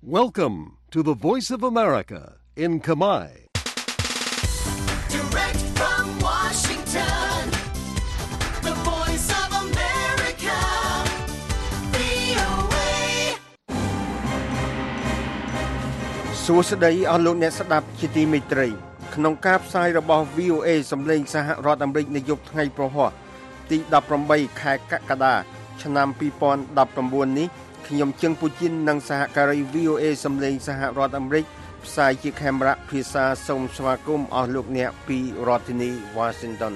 Welcome to the Voice of America in Khmer. Direct from Washington, the Voice of America, VOA. សួស្តីអស់លោកអ្នកស្ដាប់ជាទីមេត្រីក្នុងការផ្សាយរបស់ VOA សម្លេងសហរដ្ឋអាមេរិកនៅយប់ថ្ងៃប្រហ័សទី18ខែកក្កដាឆ្នាំ2019នេះខ្ញុំជឹងពូជីននិងសហការី VOA សម្លេងសហរដ្ឋអាមេរិកផ្សាយជាខេមរៈភាសាសូមស្វាគមន៍អស់លោកអ្នកពីរដ្ឋធានី Washington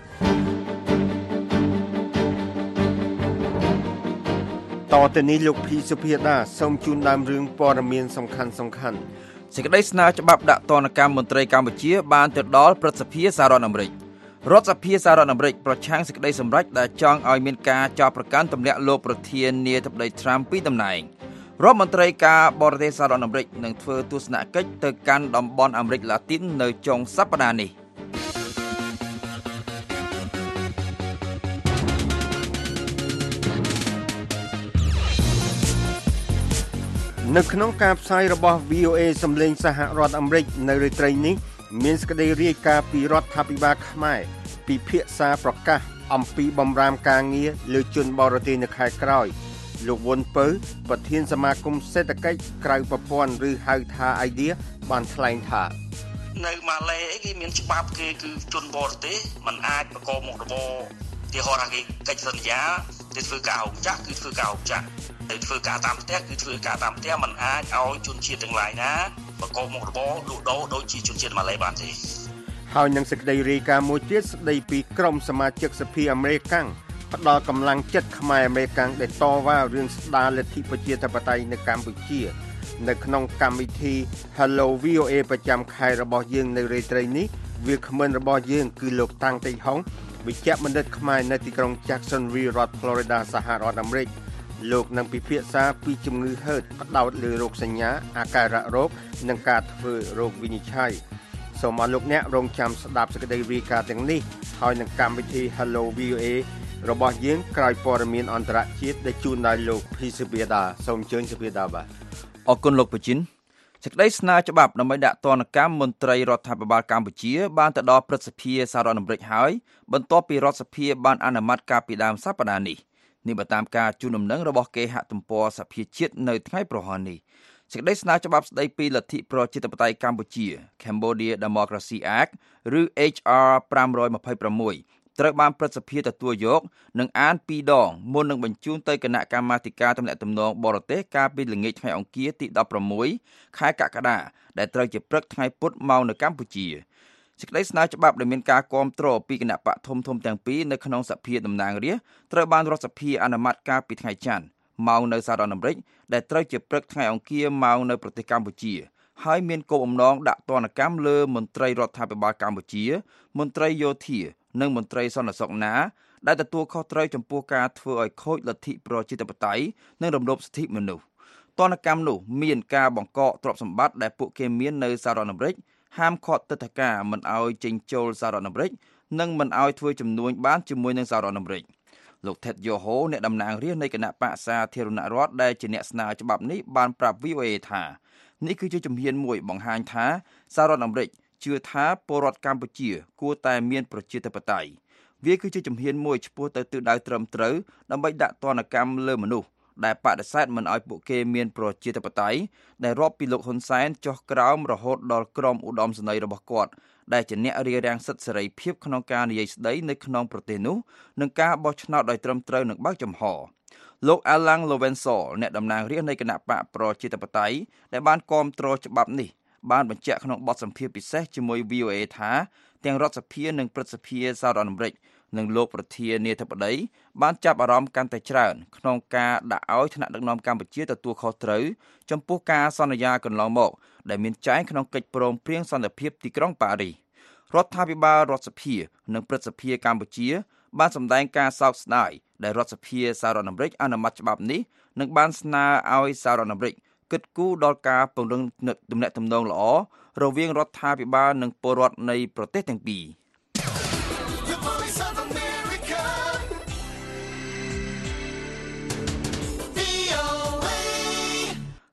តទៅនេះលោកភីសុភាដាសូមជូនដើមរឿងព័ត៌មានសំខាន់សេចក្តីស្នើច្បាប់ដាក់ទណ្ឌកម្មមន្ត្រីកម្ពុជាបានទៅដល់ព្រឹទ្ធសភាសហរដ្ឋអាមេរិករដ្ឋសភាសហរដ្ឋអាមេរិកប្រឆាំងសេចក្តីសម្រេចដែលចង់ឲ្យមានការចោទប្រកាន់ទម្លាក់លោកប្រធានាធិបតីត្រាំពីតំណែងរដ្ឋមន្ត្រីការបរទេសសហរដ្ឋអាមេរិកនឹងធ្វើទស្សនកិច្ចទៅកាន់តំបន់អាមេរិកឡាទីននៅចុងសប្តាហ៍នេះនៅក្នុងការផ្សាយរបស់ VOA សម្លេងសហរដ្ឋអាមេរិកនៅរាត្រីនេះមានសេចក្តីរាយការណ៍ពីរដ្ឋាភិបាលខ្មែរពិភាក្សាប្រកាសអំពីបម្រាមការងារលើជនបរទេសនៅខែក្រោយលោកវុនពៅប្រធានសមាគមសេដ្ឋកិច្ចក្រៅប្រព័ន្ធឬហៅថា IDEA បានថ្លែងថានៅម៉ាឡេគេមានច្បាប់គេគឺជនបរទេសมันអាចប្រកបមុខរបរទីហោថាគេកិច្ចសន្យាទៅធ្វើការហុកចាក់គឺធ្វើការហុកចាក់ទៅធ្វើការតាមផ្ទះគឺធ្វើការតាមផ្ទះมันអាចឲ្យជនជាតិទាំងឡាយណាប្រកបមុខរបរលក់ដូរដូចជាជនជាតិម៉ាឡេបានទេហើយនឹងសេចក្តីរាយការណ៍មួយទៀតស្តីពីក្រុមសមាជិកសភាអាមេរិកផ្ដល់កម្លាំងចិត្តខ្មែរអាមេរិកដែលតវ៉ារឿងស្ដារលទ្ធិប្រជាធិបតេយ្យនៅកម្ពុជានៅក្នុងកម្មវិធី Hello VOA ប្រចាំខែរបស់យើងនៅរាត្រីនេះវាគ្មិនរបស់យើងគឺលោកតាំងតេហុងវិជ្ជបណ្ឌិតខ្មែរនៅទីក្រុង Jacksonville រដ្ឋ Florida សហរដ្ឋអាមេរិកលោកនឹងពិភាក្សាពីជំងឺហឺតផ្ដោតលើរោគសញ្ញាអាការៈរោគនិងការធ្វើរោគវិនិច្ឆ័យសូមអរលោកអ្នករងចាំស្ដាប់សេចក្តីរាយការណ៍ទាំងនេះហើយនឹងកម្មវិធី Hello VOA របស់យើងក្រោយព័ត៌មានអន្តរជាតិដែលជូនដោយលោកភីសុភាដាសូមអញ្ជើញសុភាដាបាទអរគុណលោកពជីនសេចក្តីស្នើច្បាប់ដើម្បីដាក់ទណ្ឌកម្មមន្ត្រីរដ្ឋាភិបាលកម្ពុជាបានទៅដល់ព្រឹទ្ធសភាសហរដ្ឋអាមេរិកហើយបន្ទាប់ពីរដ្ឋសភាបានអនុម័តកាលពីដើមសប្តាហ៍នេះបើតាមការជូនដំណឹងរបស់គេហទំព័រសភាជាតិនៅថ្ងៃប្រហ័ននេះសេចក្តីស្នើច្បាប់ស្តីពីលទ្ធិប្រជាធិបតេយ្យកម្ពុជា Cambodia Democracy Act ឬ HR 526ត្រូវបានព្រឹទ្ធសភាទទួលយកនិងអាន2ដងមុននឹងបញ្ជូនទៅគណៈកម្មាធិការទំនាក់ទំនងបរទេសកាលពីល្ងាចថ្ងៃអង្គារទី16ខែកក្កដាដែលត្រូវជាព្រឹកថ្ងៃពុធមកនៅកម្ពុជាសេចក្តីស្នើច្បាប់ដែលមានការគាំទ្រពីគណៈបកធំទាំងពីរនៅក្នុងសភាតំណាងរាស្ត្រត្រូវបានរដ្ឋសភាអនុម័តកាលពីថ្ងៃច័ន្ទមកនៅសហរដ្ឋអាមេរិកដែលត្រូវជាព្រឹកថ្ងៃអង្គារមកនៅប្រទេសកម្ពុជាហើយមានគោលបំណងដាក់ទណ្ឌកម្មលើមន្ត្រីរដ្ឋាភិបាលកម្ពុជាមន្ត្រីយោធានិងមន្ត្រីសន្តិសុខណាដែលទទួលខុសត្រូវចំពោះការធ្វើឲ្យខូចលទ្ធិប្រជាធិបតេយ្យនិងរំលោភសិទ្ធិមនុស្សទណ្ឌកម្មនោះមានការបង្កកទ្រព្យសម្បត្តិដែលពួកគេមាននៅសហរដ្ឋអាមេរិកហាមឃាត់ទិដ្ឋាការមិនឲ្យចេញចូលសហរដ្ឋអាមេរិកនិងមិនឲ្យធ្វើជំនួញបានជាមួយនឹងសហរដ្ឋអាមេរិកលោក Ted Yoho អ្នកតំណាងរាស្ត្រនៃគណៈបក្សសាធារណរដ្ឋដែលជាអ្នកស្នើច្បាប់នេះបានប្រាប់ VOA ថានេះគឺជាជំហានមួយបង្ហាញថាសហរដ្ឋអាមេរិកជឿថាពលរដ្ឋកម្ពុជាគួរតែមានប្រជាធិបតេយ្យវាគឺជាជំហានមួយឆ្ពោះទៅទិសដៅត្រឹមត្រូវដើម្បីដាក់ទណ្ឌកម្មលើមនុស្សដែលបដិសេធមិនឲ្យពួកគេមានប្រជាធិបតេយ្យដែលរាប់ពីលោកហ៊ុនសែនចុះក្រោមរហូតដល់ក្រុមឧត្តមសេនីយ៍របស់គាត់ដែលជាអ្នករារាំងសិទ្ធិសេរីភាពក្នុងការនិយាយស្ដីនៅក្នុងប្រទេសនោះនិងការបោះឆ្នោតដោយត្រឹមត្រូវនិងបើកចំហលោក Alan Lowenthal អ្នកតំណាងរាស្ត្រនៃគណៈបកប្រជាធិបតេយ្យដែលបានគាំទ្រច្បាប់នេះបានបញ្ជាក់ក្នុងបទសម្ភាសន៍ពិសេសជាមួយ VOA ថាទាំងរដ្ឋសភានិងព្រឹទ្ធសភាសហរដ្ឋអាមេរិកនិងលោកប្រធានាធិបតីបានចាប់អារម្មណ៍កាន់តែច្រើនក្នុងការដាក់ឲ្យថ្នាក់ដឹកនាំកម្ពុជាទទួលខុសត្រូវចំពោះការសន្យាកន្លងមកដែលមានចែងក្នុងកិច្ចព្រមព្រៀងសន្តិភាពទីក្រុងប៉ារីសរដ្ឋាភិបាលរដ្ឋសភានិងព្រឹទ្ធសភាកម្ពុជាបានសម្ដែងការសោកស្ដាយដែលរដ្ឋសភាសហរដ្ឋអាមេរិកអនុម័តច្បាប់នេះនិងបានស្នើឲ្យសហរដ្ឋអាមេរិកគិតគូរដល់ការពង្រឹងទំនាក់ទំនងល្អរវាងរដ្ឋាភិបាលនិងពលរដ្ឋនៃប្រទេសទាំងពីរ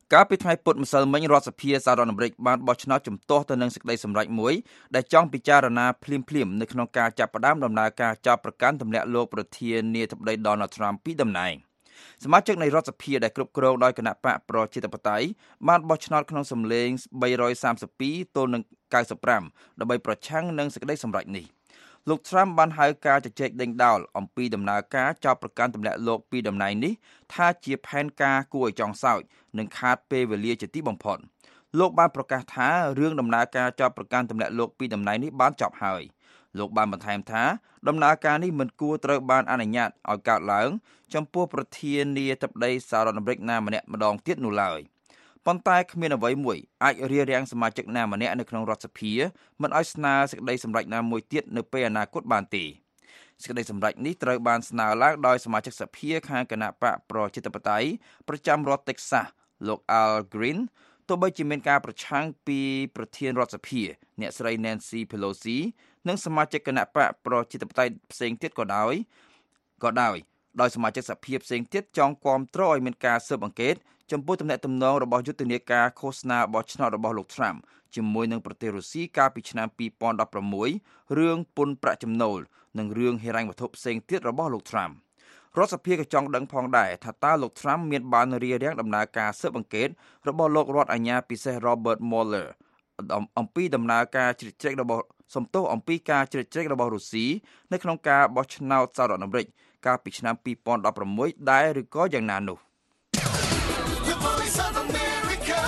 កាលពីថ្ងៃពុធម្សិលមិញរដ្ឋសភាសហរដ្ឋអាមេរិកបានបោះឆ្នោតជំទាស់ទៅនឹងសេចក្តីសម្រេចមួយដែលចង់ពិចារណាភ្លាមៗនៅក្នុងការចាប់ផ្ដើមដំណើរការចោទប្រកាន់ទម្លាក់លោកប្រធានាធិបតី Donald Trump ពីតំណែងសមាជិកនៃរដ្ឋសភាដែលគ្រប់គ្រងដោយគណៈបកប្រជាធិបតេយ្យបានបោះឆ្នោតក្នុងសំឡេង332ទល់នឹង95ដើម្បីប្រឆាំងនឹងសេចក្តីសម្រេចនេះលោក Trump បានហៅការជជែកដេញដោលអំពីដំណើរការចោទប្រកាន់ទម្លាក់លោកពីតំណែងនេះថាជាផែនការគួរឲ្យចង់សើចនិងខាតពេលវេលាជាទីបំផុតលោកបានប្រកាសថារឿងដំណើរការចោទប្រកាន់ទម្លាក់លោកពីតំណែងនេះបានចប់ហើយលោកបានបន្ថែមថាដំណើរការនេះមិនគួរត្រូវបានអនុញ្ញាតឲ្យកើតឡើងចំពោះប្រធានាធិបតីសហរដ្ឋអាមេរិកណាម្នាក់ម្ដងទៀតនោះឡើយប៉ុន្តែគ្មានអ្វីមួយអាចរារាំងសមាជិកណាម្នាក់នៅក្នុងរដ្ឋសភាមិនឲ្យស្នើសេចក្តីសម្រេចណាមួយទៀតនៅពេលអនាគតបានទេសេចក្តីសម្រេចនេះត្រូវបានស្នើឡើងដោយសមាជិកសភាខាងគណៈបកប្រជាធិបតេយ្យប្រចាំរដ្ឋ Texas លោក Al Green ទោះបីជាមានការប្រឆាំងពីប្រធានរដ្ឋសភាអ្នកស្រី Nancy Pelosi និងសមាជិកគណៈបកប្រជាធិបតេយ្យផ្សេងទៀតក៏ដោយដោយសមាជិកសភាផ្សេងទៀតចង់គាំទ្រឲ្យមានការស៊ើបអង្កេតចំពោះទំនាក់ទំនងរបស់យុទ្ធនាការឃោសនាបោះឆ្នោតរបស់លោក Trump ជាមួយនឹងប្រទេសរុស្ស៊ីកាលពីឆ្នាំ2016រឿងពន្ធប្រាក់ចំណូលនិងរឿងហិរញ្ញវត្ថុផ្សេងទៀតរបស់លោក Trump រដ្ឋសភាក៏ចង់ដឹងផងដែរថាតើលោក Trump មានបានរារាំងដំណើរការស៊ើបអង្កេតរបស់លោករដ្ឋអាជ្ញាពិសេស Robert Mueller អំពីដំណើរការជ្រៀតជ្រែករបស់អំពីការជ្រៀតជ្រែករបស់រុស្ស៊ីនៅក្នុងការបោះឆ្នោតសហរដ្ឋអាមេរិកកាលពីឆ្នាំ2016ដែរឬក៏យ៉ាងណានោះ The Voice of America.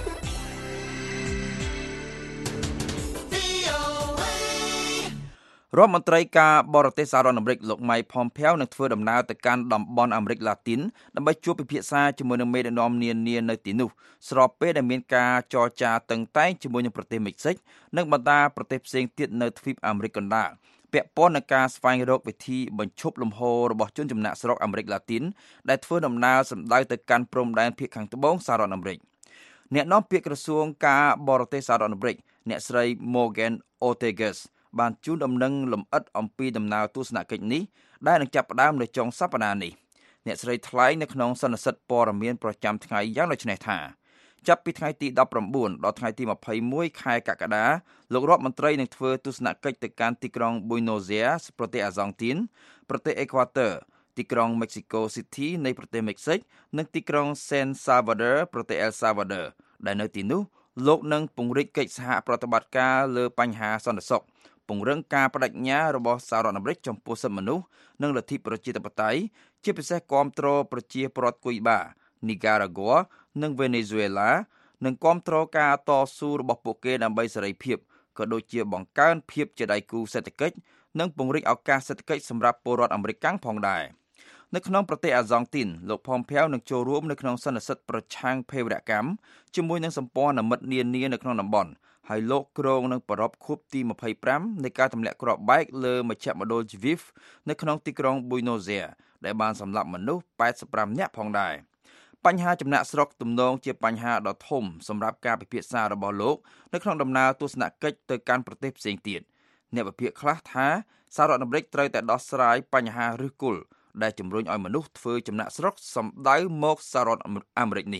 VOA. រដ្ឋមន្ត្រីការបរទេសសហរដ្ឋអាមេរិកលោក Mike Pompeo នឹងធ្វើដំណើរទៅកាន់តំបន់អាមេរិកឡាទីនដើម្បីជួបពិភាក្សាជាមួយនឹងមេដឹកនាំនានានៅទីនោះស្របពេលដែលមានការចរចាតឹងតែងជាមួយនឹងប្រទេសមិចស៊ិកនិងបណ្ដាប្រទេសផ្សេងទៀតនៅទ្វីបអាមេរិកកណ្ដាលពាក់ព័ន្ធនឹងការស្វែងរកវិធីបញ្ឈប់លំហូររបស់ជនចំណាក់ស្រុកអាមេរិកឡាទីនដែលធ្វើដំណើរសម្ដៅទៅកាន់ព្រំដែនភាគខាងត្បូងសហរដ្ឋអាមេរិកអ្នកនាំពាក្យក្រសួងការបរទេសសហរដ្ឋអាមេរិកអ្នកស្រី Morgan Ortagus បានជូនដំណឹងលម្អិតអំពីដំណើរទស្សនកិច្ចនេះដែលនឹងចាប់ផ្ដើមនៅចុងសប្តាហ៍នេះអ្នកស្រីថ្លែងនៅក្នុងសន្និសីទព័ត៌មានប្រចាំថ្ងៃយ៉ាងដូចនេះថាចាប់ពីថ្ងៃទី19ដល់ថ្ងៃទី21ខែកក្កដាលោករដ្ឋមន្ត្រីនឹងធ្វើទស្សនកិច្ចទៅកាន់ទីក្រុង Buenos Aires ប្រទេសអាហ្សង់ទីនប្រទេសអេក្វាទ័រទីក្រុង Mexico City នៃប្រទេសមិចស៊ិកនិងទីក្រុង San Salvador ប្រទេស El Salvador ដែលនៅទីនោះលោកនឹងពង្រីកកិច្ចសហប្រតិបត្តិការលើបញ្ហាសន្តិសុខពង្រឹងការបដិញ្ញារបស់សហរដ្ឋអាមេរិកចំពោះសិទ្ធិមនុស្សនិងលទ្ធិប្រជាធិបតេយ្យជាពិសេសគាំទ្រប្រជាពលរដ្ឋគុយបា Nicaragua និង Venezuela និងគាំទ្រការតស៊ូរបស់ពួកគេដើម្បីសេរីភាពក៏ដូចជាបង្កើនភាពជាដៃគូសេដ្ឋកិច្ចនិងពង្រីកឱកាសសេដ្ឋកិច្ចសម្រាប់ពលរដ្ឋអាមេរិកកាំងផងដែរនៅក្នុងប្រទេសអាហ្សង់ទីនលោក Pompeo នឹងចូលរួមនៅក្នុងសន្និសីទប្រឆាំងភេរវកម្មជាមួយនឹងសម្ព័ន្ធមិត្តនានានៅក្នុងតំបន់ហើយលោកគ្រងនឹងប្រារព្ធខួបទី25នៃការទម្លាក់គ្រាប់បែកលើមជ្ឈមណ្ឌល Lviv នៅក្នុងទីក្រុង Buenos Aires ដែលបានសម្លាប់មនុស្ស85នាក់ផងដែរបញ្ហាចំណាក់ស្រុកទំនងជាបញ្ហាដ៏ធំសម្រាប់ការពិភាក្សារបស់លោកនៅក្នុងដំណើរទស្សនកិច្ចទៅកាន់ប្រទេសផ្សេងទៀតអ្នកវិភាគខ្លះថាសហរដ្ឋអាមេរិកត្រូវតែដោះស្រាយបញ្ហាឫសគល់ដែលជំរុញឲ្យមនុស្សធ្វើចំណាក់ស្រុកសម្ដៅមកសហរដ្ឋអាមេរិកនេះ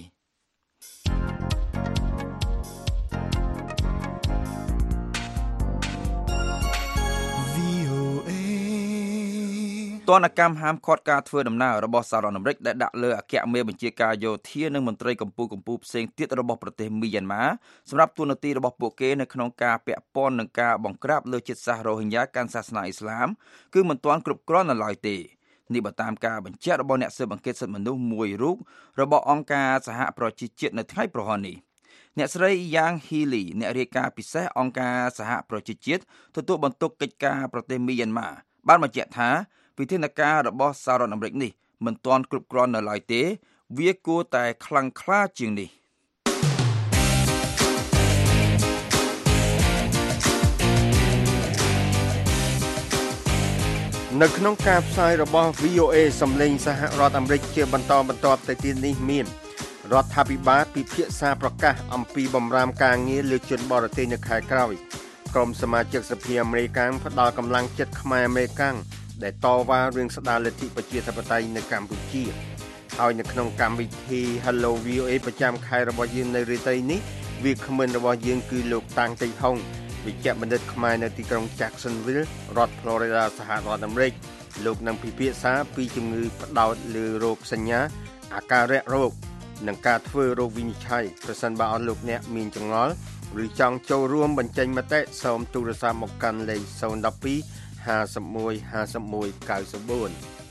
ទណ្ឌកម្មហាមឃាត់ការធ្វើដំណើររបស់សហរដ្ឋអាមេរិកដែលដាក់លើអគ្គមេបញ្ជាការយោធានិងមន្ត្រីកម្ពុជាផ្សេងទៀតរបស់ប្រទេសមីយ៉ាន់ម៉ាសម្រាប់ទូនាទីរបស់ពួកគេនៅក្នុងការពាក់ព័ន្ធនឹងការបង្ក្រាបលើជាតិសាសន៍រ៉ូហិញ៉ាកាន់សាសនាអ៊ីស្លាមគឺមិនទាន់គ្រប់គ្រាន់នៅឡើយទេនេះបើតាមការបញ្ជាក់របស់អ្នកស៊ើបអង្កេតសិទ្ធិមនុស្សមួយរូបរបស់អង្គការសហប្រជាជាតិនៅថ្ងៃប្រហ័ននេះអ្នកស្រី Yang Healy អ្នករាយការណ៍ពិសេសអង្គការសហប្រជាជាតិទទួលបន្ទុកកិច្ចការប្រទេសមីយ៉ាន់ម៉ាបានបញ្ជាក់ថាវិធានការរបស់សហរដ្ឋអាមេរិកនេះមិនទាន់គ្រប់គ្រាន់នៅឡើយទេវាគួរតែខ្លាំងក្លាជាងនេះនៅក្នុងការផ្សាយរបស់ VOA សំឡេងសហរដ្ឋអាមេរិកជាបន្តបន្ទាប់ទៅទៀតនេះមានរដ្ឋាភិបាលពិភាក្សាប្រកាសអំពីបម្រាមការងារលើជនបរទេសនៅខែក្រោយក្រុមសមាជិកសភាអាមេរិកផ្ដល់កម្លាំងចិត្តខ្មែរអាមេរិកដែលតវ៉ារឿងស្ដារលទ្ធិប្រជាធិបតេយ្យនៅកម្ពុជាហើយនៅក្នុងកម្មវិធី Hello VOA ប្រចាំខែរបស់យើងនៅរាត្រីនេះវាគ្មិនរបស់យើងគឺលោកតាំងតេហុងវិជ្ជបណ្ឌិតខ្មែរនៅទីក្រុង Jacksonville រដ្ឋ Florida សហរដ្ឋអាមេរិកលោកនឹងពិភាក្សាពីជំងឺផ្ដោតលើរោគសញ្ញាអាការៈរោគនិងការធ្វើរោគវិនិច្ឆ័យប្រសិនបើអស់លោកអ្នកមានចម្ងល់ឬចង់ចូលរួមបញ្ចេញមតិសូមទូរស័ព្ទមកកាន់លេខ012 51 51 94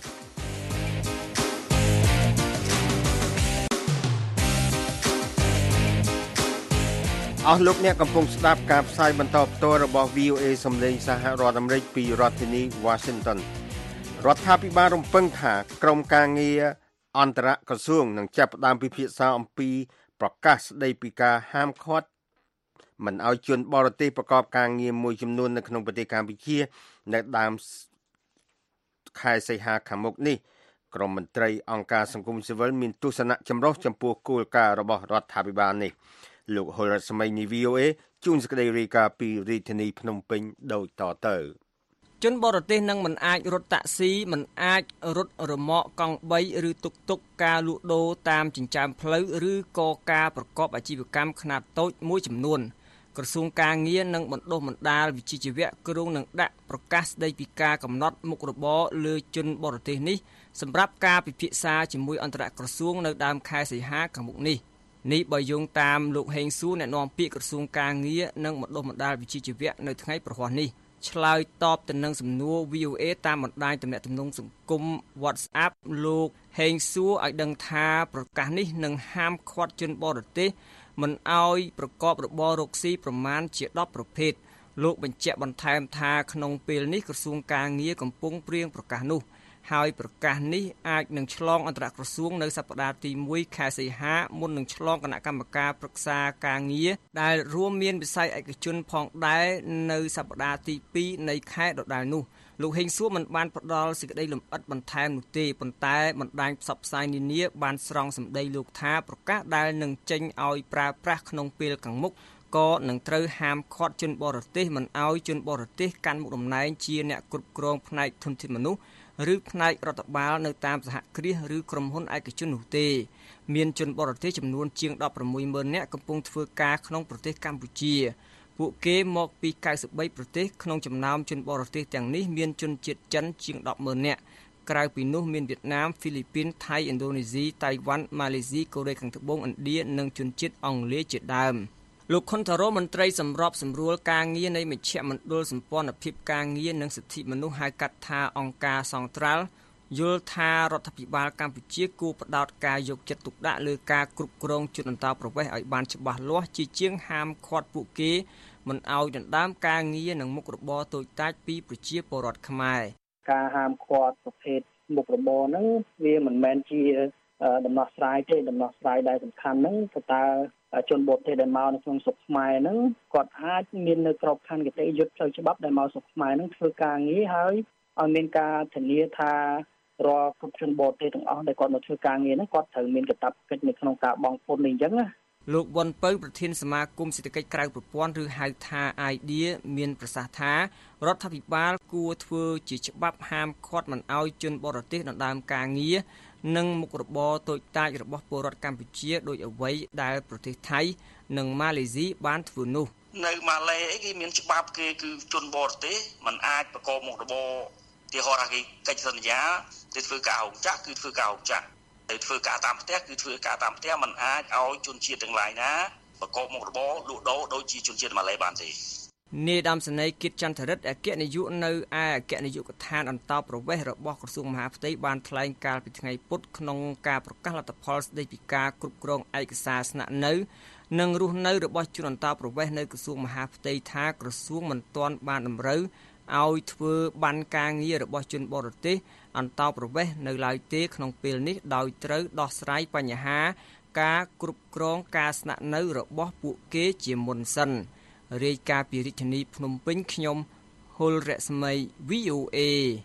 អស់លោកអ្នកកំពុងស្ដាប់ការផ្សាយបន្តផ្ទាល់របស់ VOA សំឡេងសហរដ្ឋអាមេរិកពីរដ្ឋធានី Washington រដ្ឋាភិបាលរំពឹងថាក្រមការងារអន្តរក្រសួងនឹងចាប់ផ្ដើមពិភាក្សាអំពីប្រកាសស្ដីពីការហាមឃាត់មិនឲ្យជនបរទេសប្រកបការងារមួយចំនួននៅក្នុងប្រទេសកម្ពុជានៅដើមខែសីហាខាងមុខនេះក្រមមន្ត្រីអង្គការសង្គមស៊ីវិលមានទស្សនៈចម្រុះចំពោះគោលការណ៍របស់រដ្ឋាភិបាលនេះលោកហុលរស្មីនី VOA ជួនសេចក្តីរាយការណ៍ពីរាជធានីភ្នំពេញដូចតទៅជនបរទេសនឹងមិនអាចរត់តាក់ស៊ីមិនអាចរត់រមាក់កង់3ឬតុកតុកការលក់ដូរតាមចិញ្ចើមផ្លូវឬក៏ការប្រកបអាជីវកម្មខ្នាតតូចមួយចំនួនក្រសួងការងារនិងបណ្ដុះបណ្ដាលវិជ្ជាជីវៈគ្រោងនឹងដាក់ប្រកាសស្ដីពីការកំណត់មុខរបរលើជនបរទេសនេះសម្រាប់ការពិភាក្សាជាមួយអន្តរក្រសួងនៅដើមខែសីហាខាងមុខនេះបើយោងតាមលោកហេងសួរអ្នកនាំពាក្យក្រសួងការងារនិងបណ្ដុះបណ្ដាលវិជ្ជាជីវៈនៅថ្ងៃប្រហ័សនេះឆ្លើយតបទៅនឹងសំណួរ VOA តាមបណ្ដាញទំនាក់ទំនងសង្គម WhatsApp លោកហេងសួរឲ្យដឹងថាប្រកាសនេះនឹងហាមឃាត់ជនបរទេសមិនឲ្យប្រកបរបររកស៊ីប្រមាណជា10ប្រភេទលោកបញ្ជាក់បន្ថែមថាក្នុងពេលនេះក្រសួងការងារកំពុងព្រៀងប្រកាសនោះហើយប្រកាសនេះអាចនឹងឆ្លងអន្តរក្រសួងនៅសប្តាហ៍ទី1ខែសីហាមុននឹងឆ្លងគណៈកម្មការប្រឹក្សាការងារដែលរួមមានវិស័យឯកជនផងដែរនៅសប្តាហ៍ទី2នៃខែដដែលនោះលោកហេងសួរមិនបានផ្ដល់សេចក្តីលម្អិតបន្ថែមនោះទេប៉ុន្តែបណ្ដាញផ្សព្វផ្សាយនានាបានស្រង់សម្ដីលោកថាប្រកាសដែលនឹងចេញឲ្យប្រើប្រាស់ក្នុងពេលខាងមុខក៏នឹងត្រូវហាមឃាត់ជនបរទេសមិនឲ្យជនបរទេសកាន់មុខតំណែងជាអ្នកគ្រប់គ្រងផ្នែកធនធានមនុស្សឬផ្នែករដ្ឋបាលនៅតាមសហគ្រាសឬក្រុមហ៊ុនឯកជននោះទេមានជនបរទេសចំនួនជាង 16,000 នាក់កំពុងធ្វើការក្នុងប្រទេសកម្ពុជាពួកគេមកពី93ប្រទេសក្នុងចំណោមជនបរទេសទាំងនេះមានជនជាតិចិនជាង 10,000 នាក់ក្រៅពីនោះមានវៀតណាមហ្វីលីពីនថៃឥណ្ឌូនេស៊ីតៃវ៉ាន់ម៉ាឡេស៊ីកូរ៉េខាងត្បូងឥណ្ឌានិងជនជាតិអង់គ្លេសជាដើមលោកខុនតារ៉ូមន្ត្រីសម្របសម្រួលការងារនៃមជ្ឈមណ្ឌលសម្ព័ន្ធភាពការងារនិងសិទ្ធិមនុស្សហៅកាត់ថាអង្គការសង្ត្រាល់យល់ថារដ្ឋាភិបាលកម្ពុជាគួរផ្ដោតការយកចិត្តទុកដាក់លើការគ្រប់គ្រងជនអន្តោប្រវេសន៍ឲ្យបានច្បាស់លាស់ជាជាងហាមឃាត់ពួកគេមិនឲ្យដណ្ដើមការងារនិងមុខរបរតូចតាចពីប្រជាពលរដ្ឋខ្មែរការហាមឃាត់ប្រភេទមុខរបរហ្នឹងវាមិនមែនជាដំណោះស្រាយទេដំណោះស្រាយដែលសំខាន់ហ្នឹងគឺតើជនបរទេសដែលមកនៅក្នុងស្រុកខ្មែរហ្នឹងគាត់អាចមាននៅក្របខ័ណ្ឌគតិយុត្តផ្លូវច្បាប់ដែលមកស្រុកខ្មែរហ្នឹងធ្វើការងារហើយឲ្យមានការធានាថារាល់គ្រប់ជនបរទេសទាំងអស់ដែលគាត់មកធ្វើការងារហ្នឹងគាត់ត្រូវមានកាតព្វកិច្ចនៅក្នុងការបង់ពន្ធនេះអញ្ចឹងណាលោកវ៉ុនពៅប្រធានសមាគមសេដ្ឋកិច្ចក្រៅប្រព័ន្ធឬហៅថា IDEA មានប្រសាសន៍ថារដ្ឋាភិបាលគួរធ្វើជាច្បាប់ហាមឃាត់មិនឲ្យជនបរទេសដណ្ដើមការងារនិងមុខរបរតូចតាចរបស់ពលរដ្ឋកម្ពុជាដោយអ្វីដែលប្រទេសថៃនិងម៉ាឡេស៊ីបានធ្វើនោះនៅម៉ាឡេគេមានច្បាប់គេគឺជនបរទេសមិនអាចប្រកបមុខរបរទីហោថាគេកិច្ចសន្យាទៅធ្វើការហុកចាក់គឺធ្វើការហុកចាក់ទៅធ្វើការតាមផ្ទះគឺធ្វើការតាមផ្ទះមិនអាចឲ្យជនជាតិទាំងឡាយណាប្រកបមុខរបរលក់ដូរដូចជាជនជាតិម៉ាឡេបានទេនាយឧត្តមសេនីយ៍គិតចន្ទរិទ្ធអគ្គនាយកនៅឯអគ្គនាយកដ្ឋានអន្តរប្រវេសន៍របស់ក្រសួងមហាផ្ទៃបានថ្លែងកាលពីថ្ងៃពុធក្នុងការប្រកាសលទ្ធផលស្ដីពីការគ្រប់គ្រងឯកសារស្នាក់នៅនិងរស់នៅរបស់ជនអន្តរប្រវេសន៍នៅក្រសួងមហាផ្ទៃថាក្រសួងមិនទាន់បានតម្រូវឲ្យធ្វើបានការងាររបស់ជនបរទេសអន្តរប្រវេសន៍នៅឡើយទេក្នុងពេលនេះដោយត្រូវដោះស្រាយបញ្ហាការគ្រប់គ្រងការស្នាក់នៅរបស់ពួកគេជាមុនសិនរាយការណ៍ពីរាជធានីភ្នំពេញខ្ញុំហុលរស្មី VOA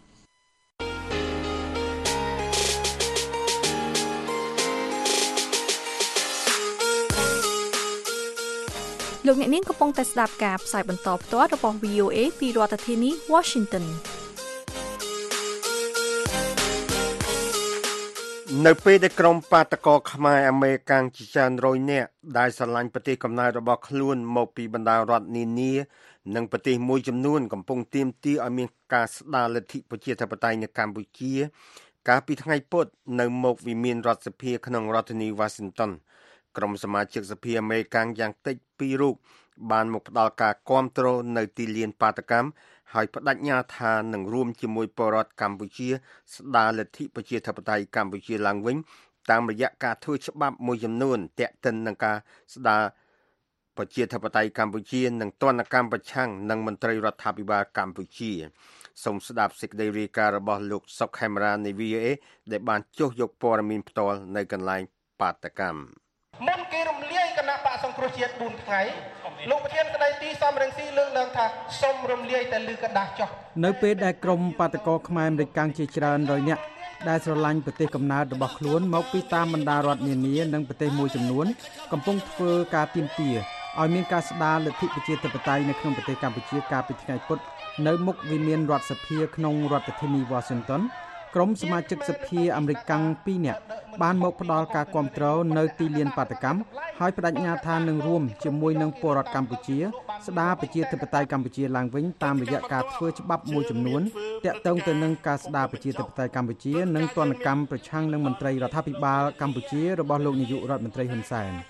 លោកអ្នកនាងកំពុងតែស្ដាប់ការផ្សាយបន្តផ្ទាល់របស់ VOA ពីរដ្ឋធានី Washington នៅពេលដែលក្រុមបាតកោខ្មែរអាមេរិកជាច្រើនរយនាក់ដែលស្រឡាញ់ប្រទេសកំណើតរបស់ខ្លួនមកពីបណ្ដារដ្ឋនានានិងប្រទេសមួយចំនួនកំពុងទាមទារឲ្យមានការស្ដារលទ្ធិប្រជាធិបតេយ្យនៅកម្ពុជាកាលពីថ្ងៃពុធនៅមុខវិមានរដ្ឋសភាក្នុងរដ្ឋធានី Washington ក្រុមសមាជិកសភាអាមេរិកយ៉ាងតិច2រូបបានមកផ្ដល់ការគាំទ្រនៅទីលានបាតកម្មហើយបដិញ្ញាថានឹងរួមជាមួយពលរដ្ឋកម្ពុជាស្ដារលទ្ធិប្រជាធិបតេយ្យកម្ពុជាឡើងវិញតាមរយៈការធ្វើច្បាប់មួយចំនួនទាក់ទិននឹងការស្ដារប្រជាធិបតេយ្យកម្ពុជានិងទណ្ឌកម្មប្រឆាំងនឹងមន្ត្រីរដ្ឋាភិបាលកម្ពុជាសូមស្ដាប់សេចក្តីរាយការណ៍របស់លោកសុកខេមរានៃ VOA ដែលបានចុះយកព័ត៌មានផ្ទាល់នៅកន្លែងបាតកម្មមុនគេរំលាយគណៈបកសង្គ្រោះជាតិ4ថ្ងៃលោកប្រធានស្ដីទីសំរងស៊ីលើកឡើងថាសូមរំលាយតែលើกระดาษចុះនៅពេលដែលក្រុមបាតកោខ្មែរអាមេរិកជាច្រើនរយនាក់ដែលស្រឡាញ់ប្រទេសកំណើតរបស់ខ្លួនមកពីតាមបណ្ដារដ្ឋនានានិងប្រទេសមួយចំនួនកំពុងធ្វើការទាមទារឲ្យមានការស្ដារលទ្ធិប្រជាធិបតេយ្យនៅក្នុងប្រទេសកម្ពុជាកាលពីថ្ងៃពុធនៅមុខវិមានរដ្ឋសភាក្នុងរដ្ឋធានី Washington ក្រុមសមាជិកសភាអាមេរិក2នាក់បានមកផ្ដល់ការគាំទ្រនៅទីលានបាតកម្មហើយបដិញ្ញាថានឹងរួមជាមួយនឹងពលរដ្ឋកម្ពុជាស្ដារប្រជាធិបតេយ្យកម្ពុជាឡើងវិញតាមរយៈការធ្វើច្បាប់មួយចំនួនទាក់ទងទៅនឹងការស្ដារប្រជាធិបតេយ្យកម្ពុជានិងទណ្ឌកម្មប្រឆាំងនឹងមន្ត្រីរដ្ឋាភិបាលកម្ពុជារបស់លោកនាយករដ្ឋមន្ត្រីហ៊ុនសែន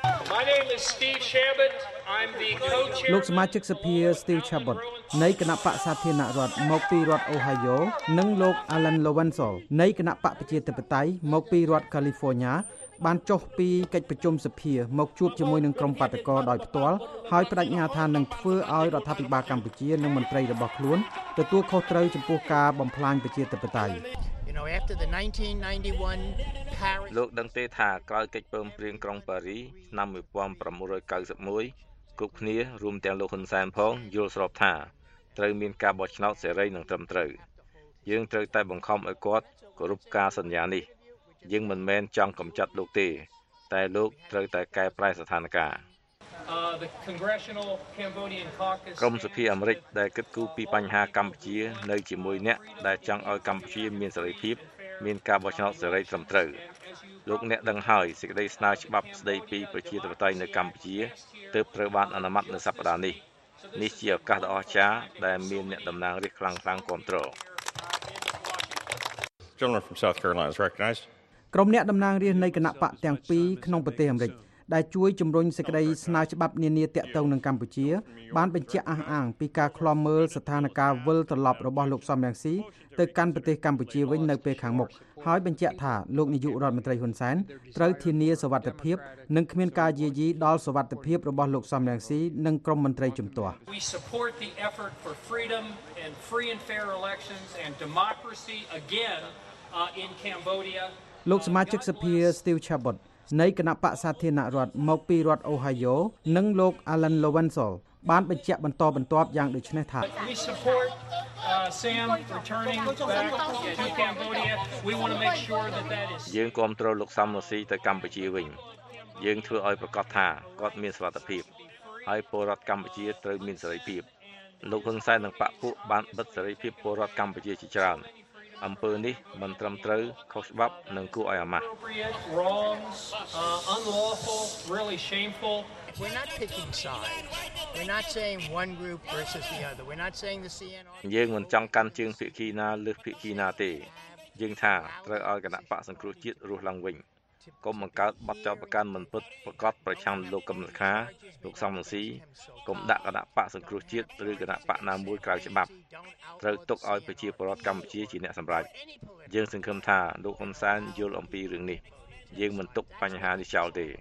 លោកសមាជិកសភា Steve Chabot នៃគណៈបកសាធារណរដ្ឋមកពីរដ្ឋ Ohio និងលោក Alan Lowenthal នៃគណៈបកប្រជាធិបតេយ្យមកពីរដ្ឋ California បានចុះពីកិច្ចប្រជុំសភាមកជួបជាមួយនឹងក្រុមបាតកោដោយផ្ទាល់ហើយបដិញ្ញាថានឹងធ្វើឲ្យរដ្ឋាភិបាលកម្ពុជានិងមន្ត្រីរបស់ខ្លួនទទួលខុសត្រូវចំពោះការបំផ្លាញប្រជាធិបតេយ្យលោកដឹងទេថាក្រោយកិច្ចព្រមព្រៀងក្រុងប៉ារីឆ្នាំ1991គ្រប់គ្នារួមទាំងលោកហ៊ុនសែនផងយល់ស្របថាត្រូវមានការបោះឆ្នោតសេរីនិងត្រឹមត្រូវយើងត្រូវតែបង្ខំឲ្យគាត់គោរពការសន្យានេះយើងមិនមែនចង់កម្ចាត់លោកទេតែលោកត្រូវតែកែប្រែស្ថានភាពក្រុមសភាអាមេរិកដែលគិតគូរពីបញ្ហាកម្ពុជានៅជាមួយអ្នកដែលចង់ឲ្យកម្ពុជាមានសេរីភាពមានការបោះឆ្នោតសេរីត្រឹមត្រូវលោកអ្នកដឹងហើយសេចក្តីស្នើច្បាប់ស្តីពីប្រជាធិបតេយ្យនៅកម្ពុជាទើបត្រូវបានអនុម័តនៅសប្តាហ៍នេះនេះជាឱកាសដ៏អស្ចារ្យដែលមានអ្នកតំណាងរាស្ត្រខ្លាំងៗគាំទ្រ Gentleman from South Carolina is recognized. ក្រុមអ្នកតំណាងរាស្ត្រនៃគណៈបកទាំងពីរក្នុងប្រទេសអាមេរិកដែលជួយជំរុញសេចក្តីស្នើច្បាប់នានាទាក់ទងនឹងកម្ពុជាបានបញ្ជាក់អះអាងពីការឃ្លាំមើលស្ថានភាពវិលត្រឡប់របស់លោកសំរងស៊ីទៅកាន់ប្រទេសកម្ពុជាវិញនៅពេលខាងមុខហើយបញ្ជាក់ថាលោកនាយករដ្ឋមន្ត្រីហ៊ុនសែនត្រូវធានាសុវត្ថិភាពនិងគ្មានការយាយីដល់សុវត្ថិភាពរបស់លោកសំរងស៊ីនិងក្រុមមន្ត្រីជំទាស់ We support the effort for freedom and free and fair elections and democracy again in Cambodia លោកសមាជិកសភា Steve Chabot នៃគណៈបកសាធារណរដ្ឋមកពីរដ្ឋ Ohio និងលោក Alan Lowenthal បានបញ្ជាក់បន្តបន្ទាប់យ៉ាងដូចនេះថា We support Sam returning back to Cambodia. We want to make sure that is យើងគាំទ្រលោកសំរងស៊ីទៅកម្ពុជាវិញយើងធ្វើឲ្យប្រកាសថាគាត់មានសុវត្ថិភាពហើយពលរដ្ឋកម្ពុជាត្រូវមានសេរីភាពលោកហ៊ុនសែននិងបកពួកបានបិទសេរីភាពពលរដ្ឋកម្ពុជាជាច្រើនអំពើនេះមិនត្រឹមត្រូវខុសច្បាប់និងគួរឲ្យអាម៉ាស់ unlawful, really shameful. We're not picking sides. We're not saying one group versus the other. We're not saying the CNR យើងមិនចង់កាន់ជើងភាគីណាលើសភាគីណាទេយើងថាត្រូវឲ្យគណៈបកសង្គ្រោះជាតិរស់ឡើងវិញកុំបង្កើតបទចោទប្រកាន់មិនពិតប្រាកដប្រឆាំងលោកកឹមសុខាលោកសំរងស៊ីកុំដាក់គណៈបកសង្គ្រោះជាតិឬគណៈបកណាមួយក្រៅច្បាប់ត្រូវទុកឲ្យប្រជាពលរដ្ឋកម្ពុជាជាអ្នកសម្រេចយើងសង្ឃឹមថាលោកហ៊ុនសែនយល់អំពីរឿងនេះយើងមិនទុកបញ្ហានេះចោលទេ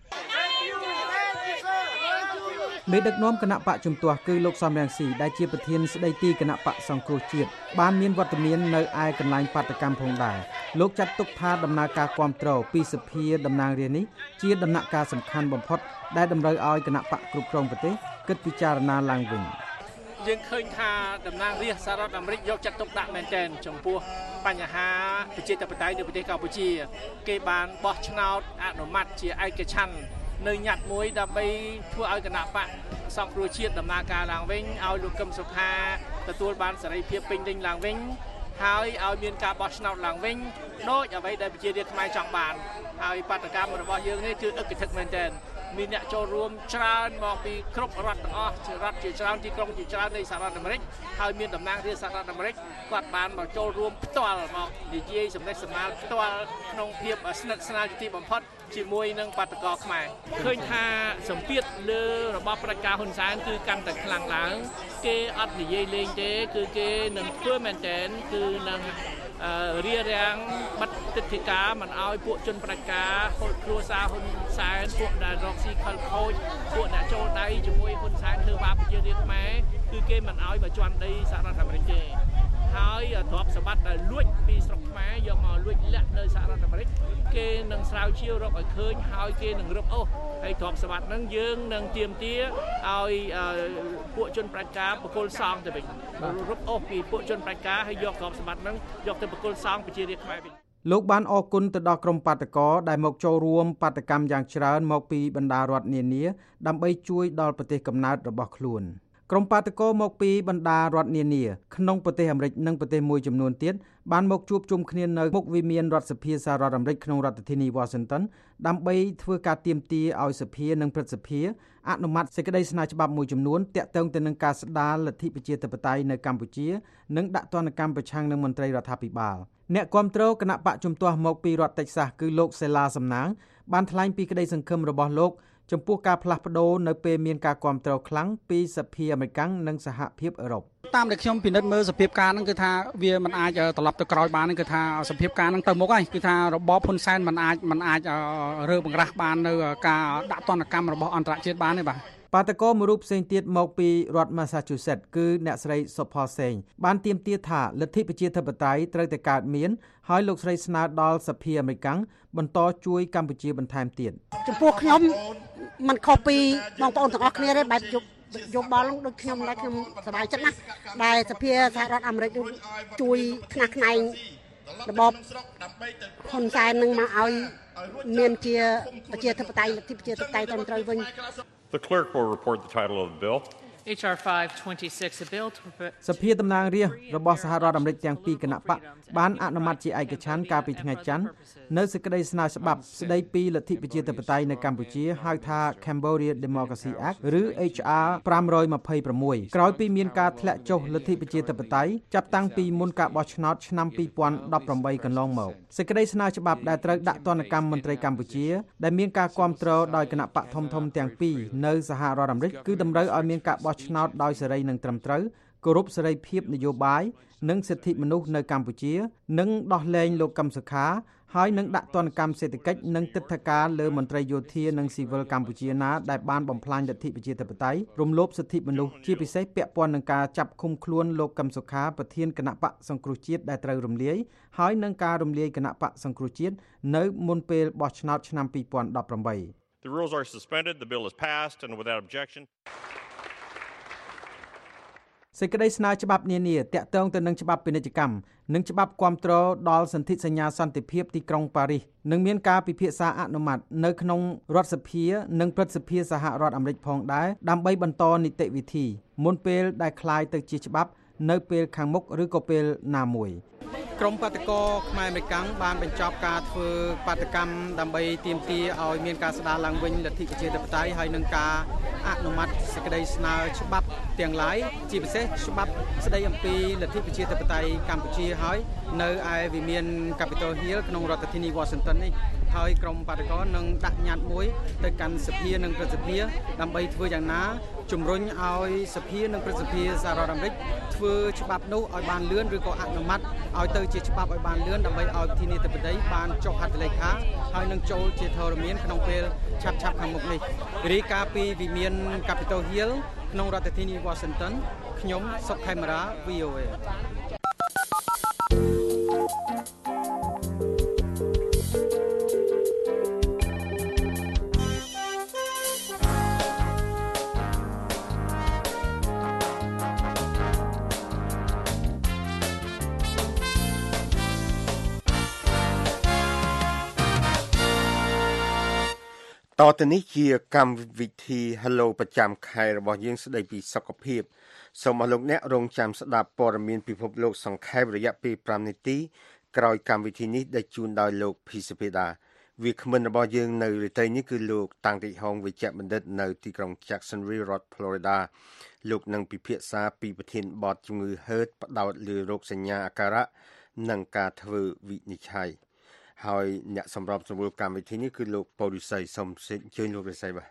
មេដឹកនាំគណៈបកជំទាស់គឺលោកសំរងស៊ីដែលជាប្រធានស្ដីទីគណៈបកសង្គ្រោះជាតិបានមានវត្តមាននៅឯកន្លែងបាតកម្មផងដែរលោកចាត់ទុកថាដំណើរការគាំទ្រពីសភាតំណាងរាស្ត្រនេះជាដំណាក់កាលសំខាន់បំផុតដែលតម្រូវឲ្យគណៈបកគ្រប់គ្រងប្រទេសគិតពិចារណាឡើងវិញយើងឃើញថាតំណាងរាស្ត្រសហរដ្ឋអាមេរិកយកចាត់ទុកដាក់មែនទែនចំពោះបញ្ហាប្រជាធិបតេយ្យនៅប្រទេសកម្ពុជាគេបានបោះឆ្នោតអនុម័តជាឯកច្ឆន្ទនៅញត្តិមួយដើម្បីធ្វើឲ្យគណៈបកសង្គ្រោះជាតិដំណើរការឡើងវិញឲ្យលោកកឹមសុខាទទួលបានសេរីភាពពេញលេញឡើងវិញហើយឲ្យមានការបោះឆ្នោតឡើងវិញដូចអ្វីដែលប្រជារាស្ត្រខ្មែរចង់បានហើយបាតកម្មរបស់យើងនេះគឺอึកគិតមែនទែនមានអ្នកចូលរួមច្រើនមកពីគ្រប់រដ្ឋទាំងអស់រដ្ឋជាច្រើនទីក្រុងជាច្រើននៃសហរដ្ឋអាមេរិកហើយមានតំណាងរាស្ត្រសហរដ្ឋអាមេរិកគាត់បានមកចូលរួមផ្ទាល់មកនិយាយសម្ដែងសម្ដាលផ្ទាល់ក្នុងភាពស្និទ្ធស្នាលជាទីបំផុតជាមួយនឹងបាតកោខ្មែរឃើញថាសម្ពាធលើរបបផ្ដាច់ការហ៊ុនសែនគឺកាន់តែខ្លាំងឡើងគេអត់និយាយលេងទេគឺគេនឹងធ្វើមែនទែនគឺនឹងរារាំងបិទទឹកធិការមិនឲ្យពួកជនផ្ដាច់ការហូតគ្រួសារហ៊ុនសែនពួកដែលរកស៊ីខលខូចពួកអ្នកចូលដៃជាមួយហ៊ុនសែនធ្វើបាបប្រជារាស្ត្រខ្មែរគឺគេមិនឲ្យមកជន់ដីសហរដ្ឋអាមេរិកទេហើយទ្រព្យសម្បត្តិដែលលួចពីស្រុកខ្មែរយកមកលួចលាក់នៅសហរដ្ឋអាមេរិកគេនឹងស្រាវជ្រាវរកឲ្យឃើញហើយគេនឹងរឹបអូសហើយទ្រព្យសម្បត្តិហ្នឹងយើងនឹងទាមទារឲ្យពួកជនផ្ដាច់ការបកគលសងទៅវិញរឹបអូសពីពួកជនផ្ដាច់ការហើយយកទ្រព្យសម្បត្តិហ្នឹងយកទៅបកគលសងប្រជារាស្ត្រខ្មែរវិញលោកបានអរគុណទៅដល់ក្រុមបាតកោដែលមកចូលរួមបាតកម្មយ៉ាងច្រើនមកពីបណ្ដារដ្ឋនានាដើម្បីជួយដល់ប្រទេសកំណើតរបស់ខ្លួនក្រុមបាតកោមកពីបណ្ដារដ្ឋនានាក្នុងប្រទេសអាមេរិកនិងប្រទេសមួយចំនួនទៀតបានមកជួបជុំគ្នានៅមុខវិមានរដ្ឋសភាសហរដ្ឋអាមេរិកក្នុងរដ្ឋធានី Washington ដើម្បីធ្វើការទាមទារឲ្យសភានិងព្រឹទ្ធសភាអនុម័តសេចក្តីស្នើច្បាប់មួយចំនួនទាក់ទងទៅនឹងការស្ដារលទ្ធិប្រជាធិបតេយ្យនៅកម្ពុជានិងដាក់ទណ្ឌកម្មប្រឆាំងនឹងមន្ត្រីរដ្ឋាភិបាលអ្នកគាំទ្រគណៈបកជំទាស់មកពីរដ្ឋតិចសាសគឺលោកសេឡាសំណាងបានថ្លែងពីក្តីសង្ឃឹមរបស់លោកចំពោះការផ្លាស់ប្ដូរនៅពេលមានការគាំទ្រខ្លាំងពីសភាអាមេរិកនិងសហភាពអឺរ៉ុបតាមដែលខ្ញុំពិនិត្យមើលសភាពការហ្នឹងគឺថាវាមិនអាចត្រឡប់ទៅក្រោយបានគឺថាសភាពការហ្នឹងទៅមុខហើយគឺថារបបហ៊ុនសែនមិនអាចរើបង្រាស់បាននៅការដាក់ទណ្ឌកម្មរបស់អន្តរជាតិបានទេបាទបាតកោមួយរូបផ្សេងទៀតមកពីរដ្ឋ Massachusetts គឺអ្នកស្រីសុផាសេងបានទាមទារថាលទ្ធិប្រជាធិបតេយ្យត្រូវតែកើតមានហើយលោកស្រីស្នើដល់សភាអាមេរិកបន្តជួយកម្ពុជាបន្ថែមទៀតចំពោះខ្ញុំមិនខុសពីបងប្អូនទាំងអស់គ្នាទេបែបយកបល់ដូចខ្ញុំដែរខ្ញុំសប្បាយចិត្តណាស់ដែលសភាសហរដ្ឋអាមេរិកជួយខ្នះខ្នែងរបបហ៊ុនសែននឹងមកឲ្យមានជាប្រជាធិបតេយ្យលទ្ធិប្រជាធិបតេយ្យត្រឹមត្រូវវិញ The clerk will report the title of the bill. HR 526 a bill to សភាតំណាងរាស្ត្ររបស់សហរដ្ឋអាមេរិកទាំងពីរគណៈបកបានអនុម័តជាឯកច្ឆន្ទកាលពីថ្ងៃច័ន្ទនៅសេចក្តីស្នើច្បាប់ស្តីពីលទ្ធិប្រជាធិបតេយ្យនៅកម្ពុជាហៅថា Cambodia Democracy Act ឬ HR 526ក្រោយពីមានការធ្លាក់ចុះលទ្ធិប្រជាធិបតេយ្យចាប់តាំងពីមុនការបោះឆ្នោតឆ្នាំ2018កន្លងមកសេចក្តីស្នើច្បាប់ដែលត្រូវដាក់ទណ្ឌកម្មមន្ត្រីកម្ពុជាដែលមានការគាំទ្រដោយគណៈបកធំៗទាំងពីរនៅសហរដ្ឋអាមេរិកគឺតម្រូវឲ្យមានការបោះឆ្នោតដោយសេរីនិងត្រឹមត្រូវគោរពសេរីភាពនយោបាយនិងសិទ្ធិមនុស្សនៅកម្ពុជានិងដោះលែងលោកកឹមសុខាហើយនឹងដាក់ទណ្ឌកម្មសេដ្ឋកិច្ចនិងទិដ្ឋាការលើមន្ត្រីយោធានិងស៊ីវិលកម្ពុជាណាដែលបានបំផ្លាញលទ្ធិប្រជាធិបតេយ្យរំលោភសិទ្ធិមនុស្សជាពិសេសពាក់ព័ន្ធនឹងការចាប់ឃុំខ្លួនលោកកឹមសុខាប្រធានគណៈបកសង្គ្រោះជាតិដែលត្រូវរំលាយហើយនឹងការរំលាយគណៈបកសង្គ្រោះជាតិនៅមុនពេលបោះឆ្នោតឆ្នាំ2018 The rules are suspended. The bill is passed and without objection. សេចក្តីស្នើច្បាប់នានាទាក់ទងទៅនឹងច្បាប់ពាណិជ្ជកម្មនិងច្បាប់គាំទ្រដល់សន្ធិសញ្ញាសន្តិភាពទីក្រុងប៉ារីសនឹងមានការពិភាក្សាអនុម័តនៅក្នុងរដ្ឋសភានិងព្រឹទ្ធសភាសហរដ្ឋអាមេរិកផងដែរដើម្បីបន្តនីតិវិធីមុនពេលដែលคล้ายទៅជាច្បាប់នៅពេលខាងមុខឬក៏ពេលណាមួយក្រុមបាតកោខ្មែរអាមេរិកបានបញ្ចប់ការធ្វើបាតកម្មដើម្បីទាមទារឲ្យមានការស្ដារឡើងវិញលទ្ធិប្រជាធិបតេយ្យហើយនឹងការអនុម័តសេចក្តីស្នើច្បាប់ទាំងឡាយជាពិសេសច្បាប់ស្តីអំពីលទ្ធិប្រជាធិបតេយ្យកម្ពុជាហើយនៅឯវិមាន Capitol Hill ក្នុងរដ្ឋធានី Washington នេះហើយក្រុមបាតកោនឹងដាក់ញត្តិមួយទៅកាន់សភានិងព្រឹទ្ធសភាដើម្បីធ្វើយ៉ាងណាជំរុញឲ្យសភានិងព្រឹទ្ធសភាសហរដ្ឋអាមេរិកធ្វើច្បាប់នោះឲ្យបានលឿនឬក៏អនុម័តឲ្យទៅជាច្បាប់ឲ្យបានលឿនដើម្បីឲ្យប្រធានាធិបតីបានចុះហត្ថលេខាហើយនឹងចូលជាធរមានក្នុងពេលឆាប់ខាងមុខនេះរាយការណ៍ពីវិមាន Capitol Hill ក្នុងរដ្ឋធានី Washington ខ្ញុំសុកខេមរា VOA តទៅនេះជាកម្មវិធី Hello ប្រចាំខែរបស់យើងស្ដីពីសុខភាពសូមអរលោកអ្នករងចាំស្ដាប់ព័ត៌មានពិភពលោកសង្ខេបរយៈពេល5នាទីក្រោយកម្មវិធីនេះដែលជូនដោយលោកភីសពេដាវាគ្មិនរបស់យើងនៅរាត្រីនេះគឺលោកតាំងតិហងវិជ្ជបណ្ឌិតនៅទីក្រុង Jacksonville រដ្ឋ Florida លោកនឹងពិភាក្សាពីប្រធានបទជំងឺ HERD ផ្ដោតលើរោគសញ្ញាអាការៈនិងការធ្វើវិនិច្ឆ័យហើយអ្នកសម្របសម្រួលកម្មវិធីនេះគឺលោកប៉ូលីស័យសូមអញ្ជើញលោករិស័យ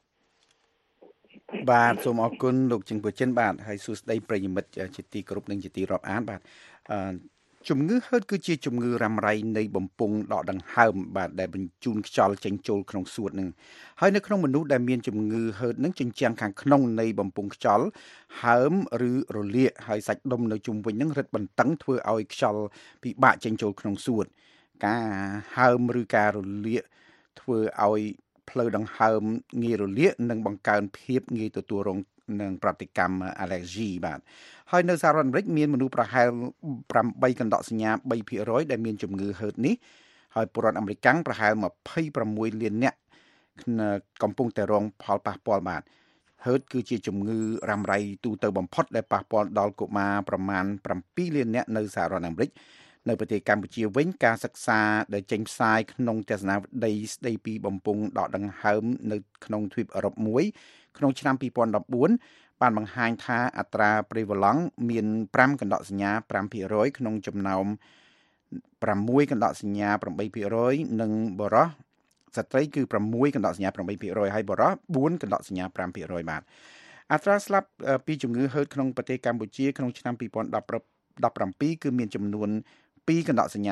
បាទសូមអរគុណលោកជិងពូចិនបាទហើយសួស្តីប្រិយមិត្តជាទីគោរពនិងជាទីរាប់អានបាទជំងឺ HERD គឺជាជំងឺរ៉ាំរ៉ៃនៃបំពង់ដកដង្ហើមបាទដែលបញ្ជូនខ្យល់ចេញចូលក្នុងសួតនឹងហើយនៅក្នុងមនុស្សដែលមានជំងឺ HERD នឹងជញ្ជាំងខាងក្នុងនៃបំពង់ខ្យល់ហើមឬរលាកហើយសាច់ដុំនៅជុំវិញនឹងរឹតបន្តឹងធ្វើឲ្យខ្យល់ពិបាកចេញចូលក្នុងសួតការហើមឬការរលាកធ្វើឲ្យផ្លូវដង្ហើមងាយរលាកនិងបង្កើនភាពងាយទទួលរងនឹងប្រតិកម្ម allergy បាទហើយនៅសហរដ្ឋអាមេរិកមានមនុស្សប្រហែល8កណ្ដកសញ្ញា 3% ដែលមានជំងឺ HERD នេះហើយពលរដ្ឋអាមេរិកប្រហែល26លាននាក់កំពុងតែរងផលប៉ះពាល់បាទ HERD គឺជាជំងឺរ៉ាំរ៉ៃទូទៅបំផុតដែលប៉ះពាល់ដល់កុមារប្រមាណ7លាននាក់នៅសហរដ្ឋអាមេរិកនៅប្រទេសកម្ពុជាវិញការសិក្សាដែលចេញផ្សាយក្នុងទស្សនាវដ្តីស្ដីពីបំពង់ដកដង្ហើមនៅក្នុងទ្វីបអឺរ៉ុបមួយក្នុងឆ្នាំ2014បានបង្ហាញថាអត្រាព្រីវ៉ាឡង់មាន5កណ្ដកសញ្ញា 5% ក្នុងចំណោម6កណ្ដកសញ្ញា 8% និងបរិសុទ្ធស្ត្រីគឺ6កណ្ដកសញ្ញា 8% ហើយបរិសុទ្ធ4កណ្ដកសញ្ញា 5% បាទអត្រាស្លាប់ពីជំងឺ HERD ក្នុងប្រទេសកម្ពុជាក្នុងឆ្នាំ2017គឺមានចំនួន2កណ្ដកសញ្ញា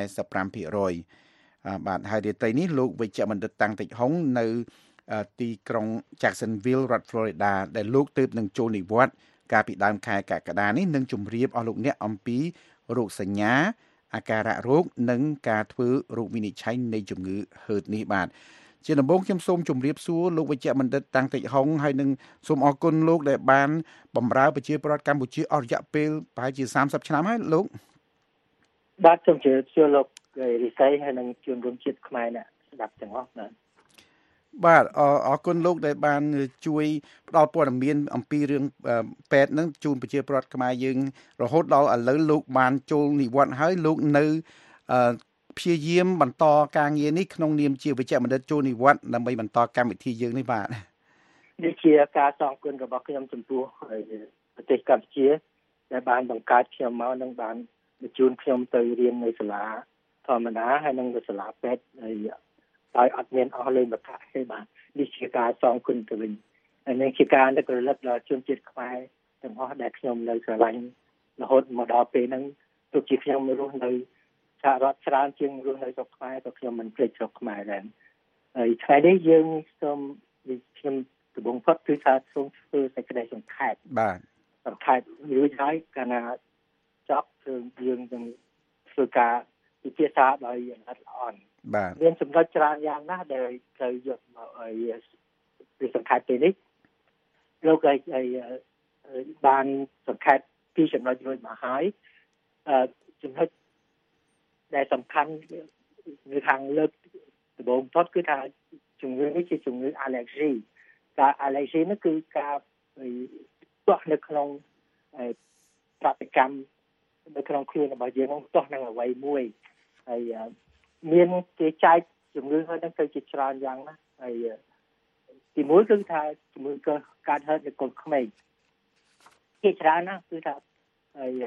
45% បាទហើយរាត្រីនេះលោកវិជ្ជបណ្ឌិតតាំងតិចហុងនៅទីក្រុង Jacksonville រដ្ឋ Florida ដែលលោកទើបនឹងចូលនិវត្តន៍កាលពីដើមខែកក្កដានេះនឹងជម្រាបអស់លោកអ្នកអំពីរោគសញ្ញាអាការៈរោគនិងការធ្វើរោគវិនិច្ឆ័យនៃជំងឺ HERD នេះបាទជាដំបូងខ្ញុំសូមជម្រាបសួរលោកវិជ្ជបណ្ឌិតតាំងតិចហុងហើយនឹងសូមអរគុណលោកដែលបានបម្រើប្រជាពលរដ្ឋកម្ពុជាអស់រយៈពេលប្រហែលជា30ឆ្នាំហើយលោកបាទសូមជម្រាបសួរលោករិស័យហើយនឹងជនរួមជាតិខ្មែរអ្នកស្ដាប់ទាំងអស់បាទអរគុណលោកដែលបានជួយផ្ដល់ព័ត៌មានអំពីរឿងពេទ្យនឹងជូនប្រជាពលរដ្ឋខ្មែរយើងរហូតដល់ឥឡូវលោកបានចូលនិវត្តន៍ហើយលោកនៅព្យាយាមបន្តការងារនេះក្នុងនាមជាវិជ្ជបណ្ឌិតចូលនិវត្តន៍ដើម្បីបន្តកម្មវិធីយើងនេះបាទនេះជាការសងគុណរបស់ខ្ញុំចំពោះប្រទេសកម្ពុជាដែលបានបង្កើតខ្ញុំមកនិងបានបញ្ជូនខ្ញុំទៅរៀននៅសាលាធម្មតាហើយនិងនៅសាលាពេទ្យហើយអត់មានអស់លេងបកាទេបាទនេះជាការសងគុណទៅវិញហើយនេះជាការនឹករលឹកដល់ជនជាតិខ្មែរទាំងអស់ដែលខ្ញុំនៅស្រឡាញ់រហូតមកដល់ពេលហ្នឹងទោះជាខ្ញុំរស់នៅសហរដ្ឋច្រើនជាងរស់នៅស្រុកខ្មែរក៏ខ្ញុំមិនភ្លេចស្រុកខ្មែរដែរហើយថ្ងៃនេះយើងសូមខ្ញុំដំបងផុតគឺថាសូមធ្វើសេចក្តីសង្ខេបបាទសង្ខេបរួចហើយកាលណាចប់គឺយើងនឹងធ្វើការពិភាក្សាដោយល្អិតល្អន់បាទមានចំណុចច្រើនយ៉ាងណាស់ដែលត្រូវយកមកពីសង្ខេបពេលនេះលោកឲ្យបានសង្ខេបពីចំណុចរួចមកហើយចំណុចដែលសំខាន់នៅខាងលើកដំបូងផុតគឺថាជំងឺនេះជាជំងឺ allergy ការ allergy នោះគឺការទាស់នៅក្នុងប្រតិកម្មនៅក្នុងខ្លួនរបស់យើងទាស់នឹងអ្វីមួយហើយមានគេចែកជំងឺហ្នឹងទៅជាច្រើនយ៉ាងណាហើយទីមួយគឺថាជំងឺកើតហឺតនៅកូនក្មេងគេច្រើនណាស់គឺថាហើយ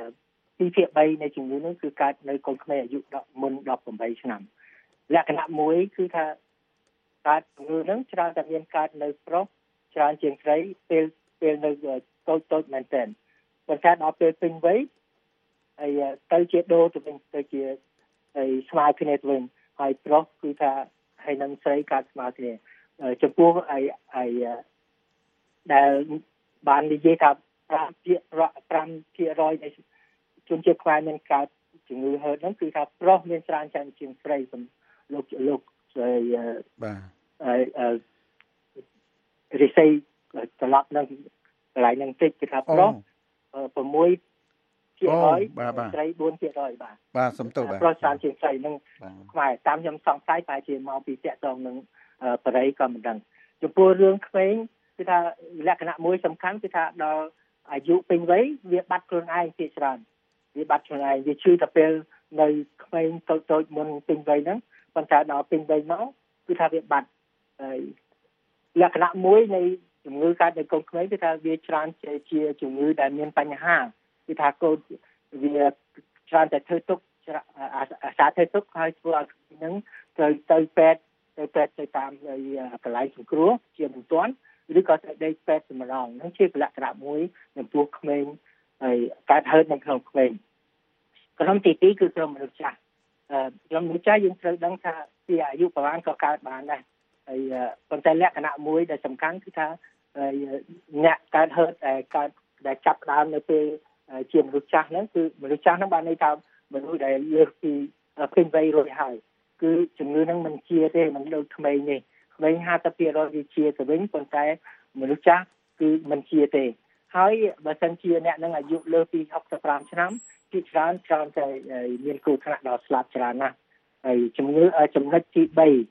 2/3នៃជំងឺនេះគឺកើតនៅកូនក្មេងអាយុមុន18ឆ្នាំលក្ខណៈមួយគឺថាកើតជំងឺហ្នឹងច្រើនតែមានកើតនៅប្រុសច្រើនជាងស្រីពេលនៅតូចមែនទែនប៉ុន្តែដល់ពេលពេញវ័យហើយទៅជាដូរទៅវិញទៅជាហើយស្មើគ្នាទៅវិញហើយប្រុសគឺថាហើយនឹងស្រីកើតស្មើគ្នាចំពោះហើយដែលបាននិយាយថា5% នៃជនជាតិខ្មែរមានកើតជំងឺ HERD ហ្នឹងគឺថាប្រុសមានច្រើនជាងស្រីលោកហើយបាទរិស័យត្រឡប់នឹងកន្លែងហ្នឹងតិចគឺថាប្រុស6%ស្រី 4% បាទសំទោសបាទប្រុសច្រើនជាងស្រីនឹងខ្មែរតាមខ្ញុំសង្ស័យតែជាមកពីតាក់ទងនឹងបរិយក៏មិនដឹងចំពោះរឿងក្មេងគឺថាលក្ខណៈមួយសំខាន់គឺថាដល់អាយុពេញវ័យវាបាត់ខ្លួនឯងជាច្រើនវាបាត់ខ្លួនឯងវាឈឺតែពេលនៅក្មេងតូចៗមុនពេញវ័យហ្នឹងប៉ុន្តែដល់ពេញវ័យមកគឺថាវាបាត់ហើយលក្ខណៈមួយនៃជំងឺកើតនៅកូនក្មេងគឺថាវាច្រើនជាជំងឺដែលមានបញ្ហាគឺថាកូនវាច្រើនតែធ្វើទុកអាសាធ្វើទុកហើយធ្វើឲ្យហ្នឹងទៅពេទ្យទៅតាមកន្លែងសង្គ្រោះជាបន្ទាន់ឬក៏ទៅដេកពេទ្យសម្រងហ្នឹងជាលក្ខណៈមួយចំពោះក្មេងហើយកើតហឺតនៅក្នុងក្មេងក្រុមទី2គឺក្រុមមនុស្សចាស់ក្រុមមនុស្សចាស់យើងត្រូវដឹងថាពីអាយុប្រហែលក៏កើតបានដែរហើយប៉ុន្តែលក្ខណៈមួយដែលសំខាន់គឺថាអ្នកកើតហឺតដែលចាប់ដើមនៅពេលជាមនុស្សចាស់ហ្នឹងគឺមនុស្សចាស់ហ្នឹងបានន័យថាមនុស្សដែលលើសពីពេញវ័យរួចហើយគឺជំងឺហ្នឹងមិនជាទេមិនដូចក្មេងនេះក្មេង 50% វាជាទៅវិញប៉ុន្តែមនុស្សចាស់គឺមិនជាទេហើយបើសិនជាអ្នកនឹងអាយុលើសពី65ឆ្នាំទីច្រើនតែមានគ្រោះថ្នាក់ដល់ស្លាប់ច្រើនណាស់ហើយជំងឺចំណុចទី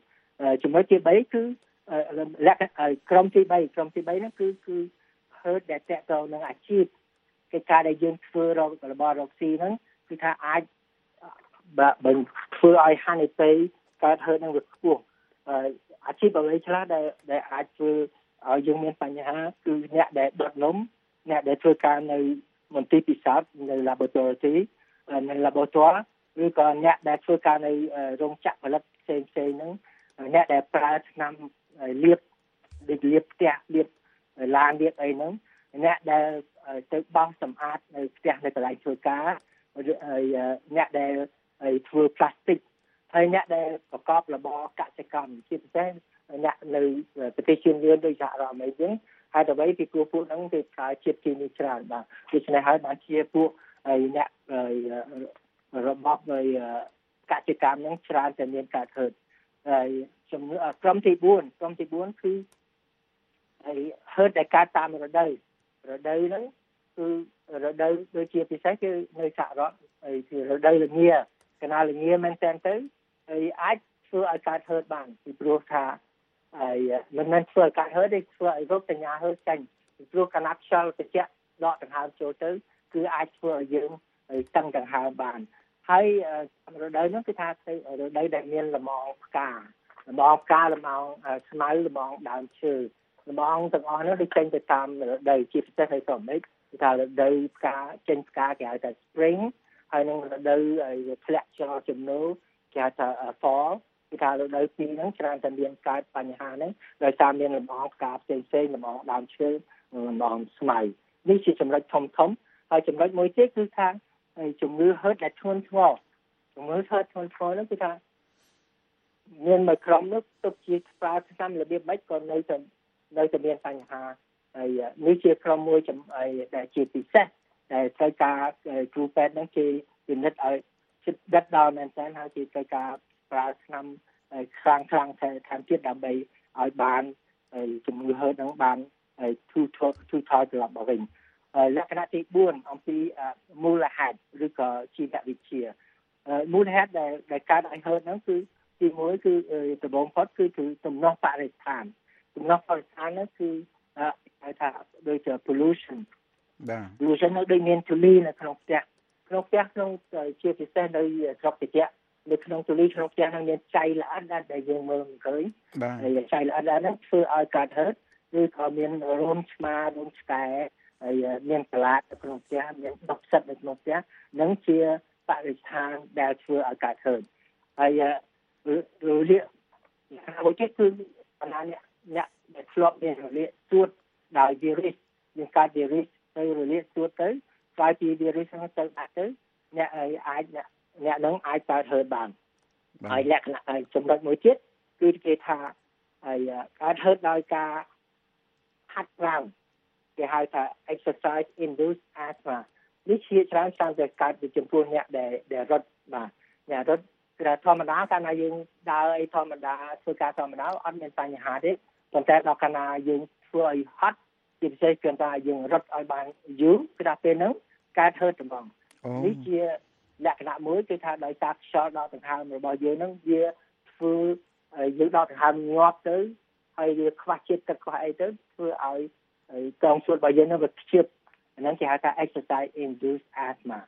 3គឺលក្ខណៈក្រុមទី3ហ្នឹងគឺហឺតដែលតកតនឹងអាជីពកិច្ចការដែលយើងធ្វើរបស់រកស៊ីហ្នឹងគឺថាអាចបើធ្វើឲ្យហានិភ័យកើតហឺតនឹងវាខ្ពស់អាជីពអ្វីខ្លះដែលអាចធ្វើឲ្យយើងមានបញ្ហាគឺអ្នកដែលដុតនំអ្នកដែលធ្វើការនៅមន្ទីរពិសោធន៍នៅ laboratory ឬក៏អ្នកដែលធ្វើការនៅរោងចក្រផលិតផ្សេងហ្នឹងអ្នកដែលប្រើថ្នាំលាបផ្ទះលាបឡានលាបអីហ្នឹងអ្នកដែលទៅបោសសម្អាតនៅផ្ទះនៅកន្លែងធ្វើការហើយអ្នកដែលធ្វើផ្លាស្ទិកហើយអ្នកដែលប្រកបរបរកសិកម្មជាពិសេសអ្នកនៅប្រទេសជឿនលឿនដូចសហរដ្ឋអាមេរិកហ្នឹងហើយអ្វីពីពួកហ្នឹងគេប្រើជាតិគីមីច្រើនបាទដូច្នេះហើយបានជាពួកអ្នករបបកសិកម្មហ្នឹងច្រើនតែមានការហឺតហើយជំងឺក្រុមទី4គឺហឺតដែលកើតតាមរដូវហ្នឹងគឺរដូវដូចជាពិសេសគឺនៅសហរដ្ឋហើយគឺរដូវល្ងាកណាល្ងាមែនតើទៅហើយអាចធ្វើឲ្យកើតហឺតបានពីព្រោះថាហើយមិនមែនធ្វើឲ្យកើតហឺតទេធ្វើឲ្យរោគសញ្ញាហឺតចេញពីព្រោះកណាត់ខ្យល់ត្រជាក់ដកដង្ហើមចូលទៅគឺអាចធ្វើឲ្យយើងតឹងដង្ហើមបានហើយរដូវនោះគឺថារដូវដែលមានលំអងផ្កាលំអងស្មៅលំអងដើមឈើលំអងទាំងអស់នោះវាចេញទៅតាមរដូវជាពិសេសនៅស្រុកអាមេរិកគឺថារដូវផ្កាចេញផ្កាគេហៅថា spring ហើយនឹងរដូវធ្លាក់ខ្យល់ជំនោរគេហៅថា fall គឺថារដូវពីរហ្នឹងច្រើនតែមានកើតបញ្ហាហ្នឹងដោយសារមានលំអងផ្កាផ្សេងលំអងដើមឈើលំអងស្មៅនេះជាចំណុចធំហើយចំណុចមួយទៀតគឺថាជំងឺហឺតដែលធ្ងន់ធ្ងរហ្នឹងគឺថាមានមួយក្រុមនោះទុកជាប្រើឆ្នាំរបៀបម៉េចក៏នៅតែមានបញ្ហាហើយនេះជាក្រុមមួយដែលជាពិសេសដែលត្រូវការគ្រូពេទ្យហ្នឹងគេពិនិត្យឲ្យចិត្តដិតដល់មែនតើហើយគេត្រូវការប្រើឆ្នាំខ្លាំងថែមទៀតដើម្បីឲ្យបានជំងឺហឺតហ្នឹងបានទូថយត្រឡប់មកវិញលក្ខណៈទី4អំពីមូលហេតុឬក៏ជីវវិទ្យាមូលហេតុដែលកើតឲ្យហឺតហ្នឹងគឺទី1គឺដំបូងផុតគឺទំនាស់បរិស្ថានហ្នឹងគឺហៅថាដូចជា pollution បាទ pollution នៅដូចមានធូលីនៅក្នុងផ្ទះក្នុងជាពិសេសនៅស្រុកតិចនៅក្នុងទូលីក្នុងផ្ទះហ្នឹងមានចៃល្អិតដែលយើងមើលមិនឃើញហើយចៃល្អិតហ្នឹងធ្វើឲ្យកើតហឺតឬក៏មានរោមឆ្មារោមឆ្កែហើយមានសាឡាតនៅក្នុងផ្ទះមានដុកផ្សិតនៅក្នុងផ្ទះហ្នឹងជាបរិស្ថានដែលធ្វើឲ្យកើតហឺតហើយរលាកមួយទៀតគឺបណ្ដាអ្នកដែលធ្លាប់មានរលាកសួតដោយ virus មានកើត virus ទៅរលាកសួតទៅក្រោយពី virus ហ្នឹងទៅបាត់ទៅអ្នកនឹងអាចកើតហឺតបានហើយលក្ខណៈចំណុចមួយទៀតគឺគេថាហើយកើតហឺតដោយការហាត់ប្រាណគេហៅថា exercise induced asthma នេះជាច្រើនតែកើតពីចំពោះអ្នកដែលរត់បាទអ្នករត់គឺធម្មតាកាលណាយើងដើរអីធម្មតាធ្វើការធម្មតាអត់មានបញ្ហាទេប៉ុន្តែដល់កាលណាយើងធ្វើឲ្យហត់ជាពិសេសគឺថាយើងរត់ឲ្យបានយូរគឺដល់ពេលហ្នឹងកើតហឺតត្មងនេះជាលក្ខណៈមួយគឺថាដោយសារខ្យល់ដកដង្ហើមរបស់យើងហ្នឹងវាធ្វើយើងដកដង្ហើមងាប់ទៅហើយវាខ្វះជាតិទឹកខ្វះអីទៅធ្វើឲ្យកងសួតរបស់យើងហ្នឹងវាខ្ជិបអាហ្នឹងគេហៅថា exercise induced asthma ហ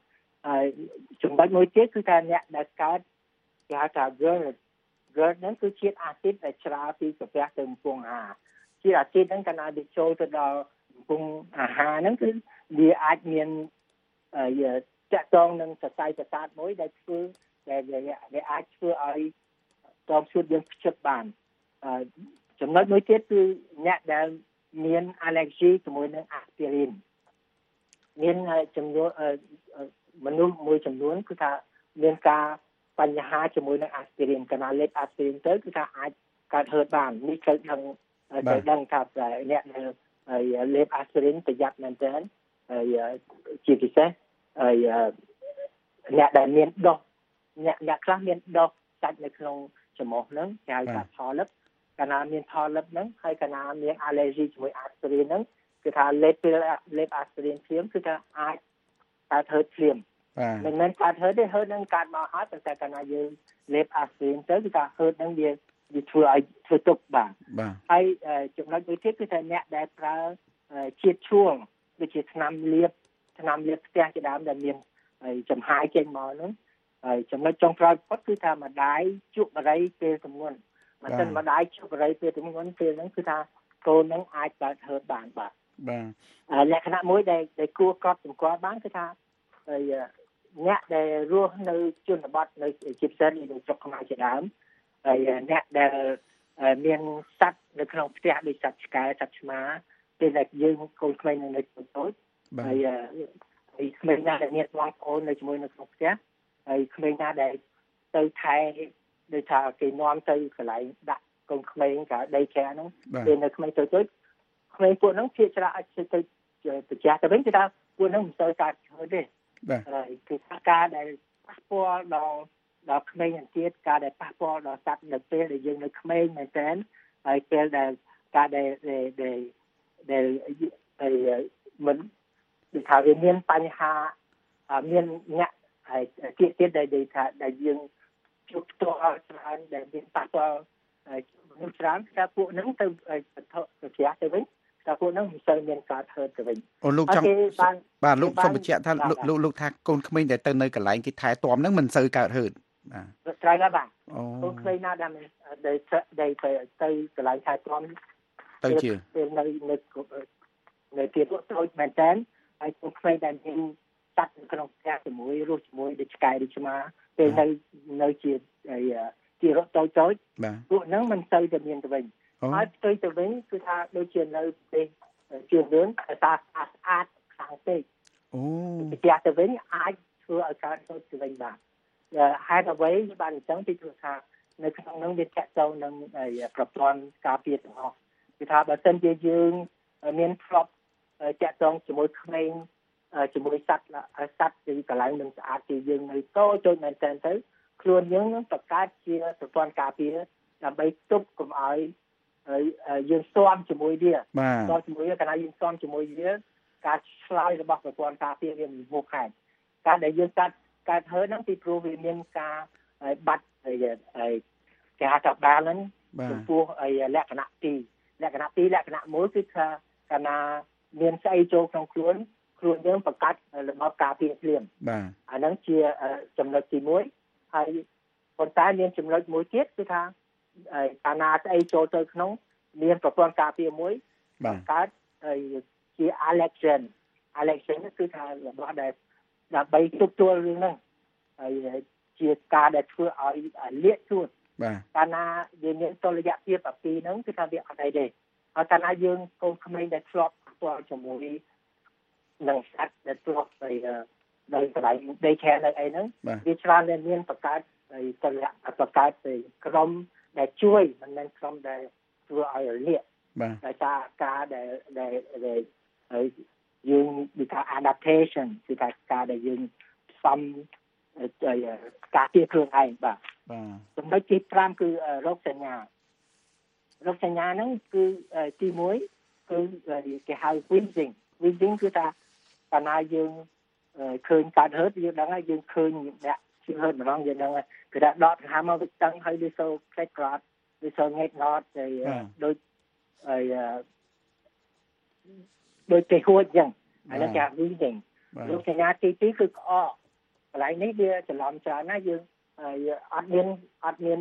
ចំណុចមួយទៀតគឺថាអ្នកដែលកើតគេហៅថា GERD ហ្នឹងគឺជាតិអាស៊ីតដែលច្រាលពីកាពះទៅកំពង់អាហារជាតិអាស៊ីតហ្នឹងកាលណាវាចូលទៅដល់កំពង់អាហារហ្នឹងគឺវាអាចមានតាក់ទងនឹងសរសៃប្រសាទមួយដែលធ្វើដែលវាអាចធ្វើឲ្យតមសួតយើងខ្ជិតបានចំណុចមួយទៀតគឺអ្នកដែលមាន allergy ជាមួយនឹង aspirin មានចំនួនមនុស្សមួយចំនួនគឺថាមានការបញ្ហាជាមួយនឹង aspirin កាលណាលេប aspirin ទៅគឺថាអាចកើតហឺតបាននេះត្រូវដឹងថាអ្នកដែលលេប aspirin ប្រយ័ត្នមែនទែនហើយជាពិសេសហើយអ្នកដែលមានដុសអ្នកខ្លះមានដុសសាច់នៅក្នុងច្រមុះហ្នឹងគេហៅថា polyp កាលណាមាន polyp ហ្នឹងហើយកាលណាមាន allergy ជាមួយ aspirin ហ្នឹងគឺថាលេប aspirin ភ្លាមគឺថាអាចកើតហឺតភ្លាមមិនមែនកើតហឺតទេហឺតហ្នឹងកើតមកហើយប៉ុន្តែកាលណាយើងលេប aspirin ទៅគឺថាហឺតហ្នឹងវាធ្វើឲ្យធ្វើទុកបាទហើយចំណុចមួយទៀតគឺថាអ្នកដែលប្រើជាតិឈួងដូចជាថ្នាំលាបផ្ទះជាដើមដែលមានចំហាយចេញមកហ្នឹងហើយចំណុចចុងក្រោយគាត់គឺថាម្ដាយជក់បរិយពេលទម្ងន់បើមិនម្ដាយជក់បរិយពេលទម្ងន់ពេលហ្នឹងគឺថាកូនហ្នឹងអាចកើតហឺតបានបាទលក្ខណៈមួយដែលគួរកត់សម្គាល់បានគឺថាអ្នកដែលរស់នៅជនបទនៅជាពិសេសនៅស្រុកខ្មែរជាដើមហើយអ្នកដែលមានសត្វនៅក្នុងផ្ទះដូចសត្វឆ្កែសត្វឆ្មាពេលដែលយើងកូនក្មេងនៅតូចហើយក្មេងណាដែលមានបងប្អូននៅជាមួយនៅក្នុងផ្ទះហើយក្មេងណាដែលទៅថែដូចថាគេនាំទៅកន្លែងដាក់កូនក្មេងកាដីខែហ្នឹងពេលនៅក្មេងតូចក្មេងពួកហ្នឹងជាច្រើនអាចទៅប្រចាំទៅវិញគឺថាពួកហ្នឹងមិនសូវកើតហឺតទេហើយគឺការដែលប៉ះពាល់ដល់ក្មេងទៀតការដែលប៉ះពាល់ដល់សត្វនៅពេលដែលយើងនៅក្មេងមែនតើហើយពេលដែលការដែលមិនដូចថាវាមានបញ្ហាមានអ្នកហើយទៀតដែលយើងជួបផ្ទាល់ច្រើនដែលមានប៉ះពាល់មនុស្សច្រើនថាពួកហ្នឹងទៅប្រចាំទៅវិញតែពួកហ្នឹងមិនសូវមានការហឺតទៅវិញអូលោកចង់បាទលោកសូមបញ្ជាក់ថាលោកថាកូនក្មេងដែលទៅនៅកន្លែងគេថែទាំហ្នឹងមិនសូវកើតហឺតបាទត្រូវហើយបាទកូនក្មេងណាដែលទៅកន្លែងថែទាំទៅជានៅទីតូចមែនតើហើយកូនក្មេងដែលមានសត្វនៅក្នុងផ្ទះជាមួយរស់ជាមួយដូចឆ្កែដូចឆ្មាពេលនៅជារត់តូចពួកហ្នឹងមិនសូវតែមានទៅវិញហើយផ្ទុយទៅវិញគឺថាដូចជានៅប្រទេសជាលឿនតែស្អាតខ្លាំងពេកផ្ទះទៅវិញអាចធ្វើឲ្យកើតហឺតទៅវិញបាទហេតុអ្វីបានអញ្ចឹងពីព្រោះថានៅក្នុងហ្នឹងវាចាក់ចូលនឹងប្រព័ន្ធការពារទាំងអស់គឺថាបើសិនជាយើងមានធ្លាប់ចាក់ចងជាមួយក្មេងជាមួយសត្វពីកន្លែងមិនស្អាតជាយើងនៅតូចមែនតើទៅខ្លួនយើងនឹងបង្កើតជាប្រព័ន្ធការពារដើម្បីទប់កុំឲ្យយើងស៊ាំជាមួយវាស៊ាំជាមួយកាលណាយើងស៊ាំជាមួយវាការឆ្លើយរបស់ប្រព័ន្ធការពារវាមិនហួសហេតុការដែលយើងកើតហឺតហ្នឹងពីព្រោះវាមានការបាត់គេហៅថា balance ចំពោះលក្ខណៈ2លក្ខណៈ1គឺថាកាលណាមានស្អីចូលក្នុងខ្លួនយើងបង្កើតរបបការពារភ្លាមបាទអាហ្នឹងជាចំណុចទី1ហើយប៉ុន្តែមានចំណុចមួយទៀតគឺថាកាលណាស្អីចូលទៅក្នុងមានប្រព័ន្ធការពារមួយបង្កើតជា allergen គឺថារបស់ដែលដើម្បីទប់ទល់រឿងហ្នឹងហើយជាការដែលធ្វើឲ្យលាកសួតកាលណាយើងមានតុល្យភាពអាពីរហ្នឹងគឺថាវាអត់អីទេហើយកាលណាយើងកូនក្មេងដែលធ្លាប់ផ្ទាល់ជាមួយនឹងសត្វដែលធ្លាប់ទៅនៅកន្លែងដីខែនៅអីហ្នឹងវាច្រើនតែមានបង្កើតតុល្យទៅក្រុមដែលជួយមិនមែនក្រុមដែលធ្វើឲ្យរលាកដោយសារការដែលយើងនិយាយថា adaptation គឺថាការដែលយើងផ្សំការពារខ្លួនឯងបាទចំណុចទី5គឺរោគសញ្ញាហ្នឹងគឺទី1គឺគេហៅ wheezing គឺថាកាលណាយើងឃើញកើតហឺតយើងដឹងហើយយើងឃើញអ្នកជឿហឺតម្ដងយើងដឹងហើយគឺថាដកដង្ហើមមកវាតឹងហើយវាសូវខ្លេចក្រត់វាសូវងែកងត់ហើយដូចគេហួចអញ្ចឹងអានេះគេ wheezing រោគសញ្ញាទី2គឺក្អកកន្លែងនេះវាច្រឡំច្រើនណាស់យើងអត់មាន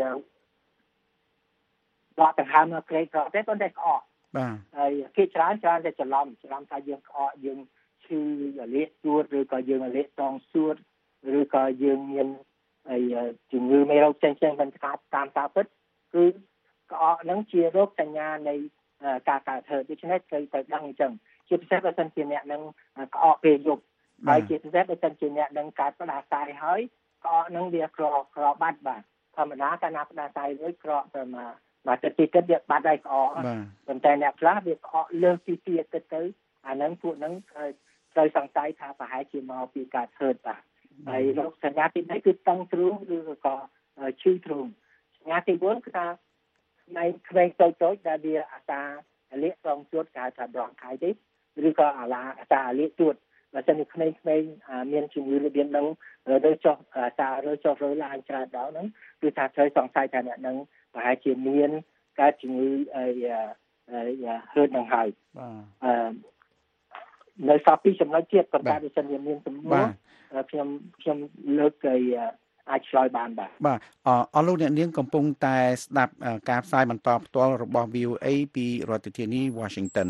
ដកដង្ហើមនៅក្រេកក្រទេប៉ុន្តែក្អកបាទហើយគេច្រើនតែច្រឡំថាយើងក្អកយើងឈឺលាកសួតឬក៏យើងលាកតងសួតឬក៏យើងមានជំងឺមេរោគផ្សេងៗមិនតាមការពិតគឺក្អកហ្នឹងជារោគសញ្ញានៃការកើតហឺតដូច្នេះត្រូវទៅដឹងអញ្ចឹងជាពិសេសបើសិនជាអ្នកនឹងក្អកពេលយប់ហើយជាពិសេសបើសិនជាអ្នកនឹងកើតផ្ដាសាយហើយក្អកនឹងវាក្របាត់បាទធម្មតាកាលណាផ្ដាសាយរួចក្រកទៅមកទីទៀតវាបាត់ហើយក្អកប៉ុន្តែអ្នកខ្លះវាក្អកលើសពីទៀតទៅអាហ្នឹងពួកហ្នឹងត្រូវសង្ស័យថាប្រហែលជាមកពីការហឺតបាទហើយរោគសញ្ញាទី3គឺតឹងទ្រូងឬក៏ឈឺទ្រូងសញ្ញាទី4គឺថាในក្មេងតូចដែលវាអាសាលាកដងជួតគេហៅថា bronchitis ឬក៏អាសាលាកជួតបើសិនជាក្មេងៗមានជំងឺរបៀបហ្នឹងរើចុះអាសារើចុះរើឡើងច្រើនដល់ហ្នឹងគឺថាត្រូវសង្ស័យថាអ្នកហ្នឹងប្រហែលជាមានកើតជំងឺហឺតនឹងហើយនៅសល់ពីចំណុចទៀតប៉ុន្តែបើសិនជាមានសំណួរខ្ញុំលើកអាចឆ្លើយបានបាទអរលោកអ្នកនាងកំពុងតែស្ដាប់ការផ្សាយបន្តផ្ទាល់របស់ VOA ពីរដ្ឋធានី Washington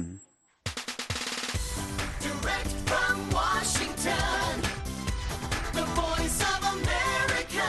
Direct from Washington The Voice of America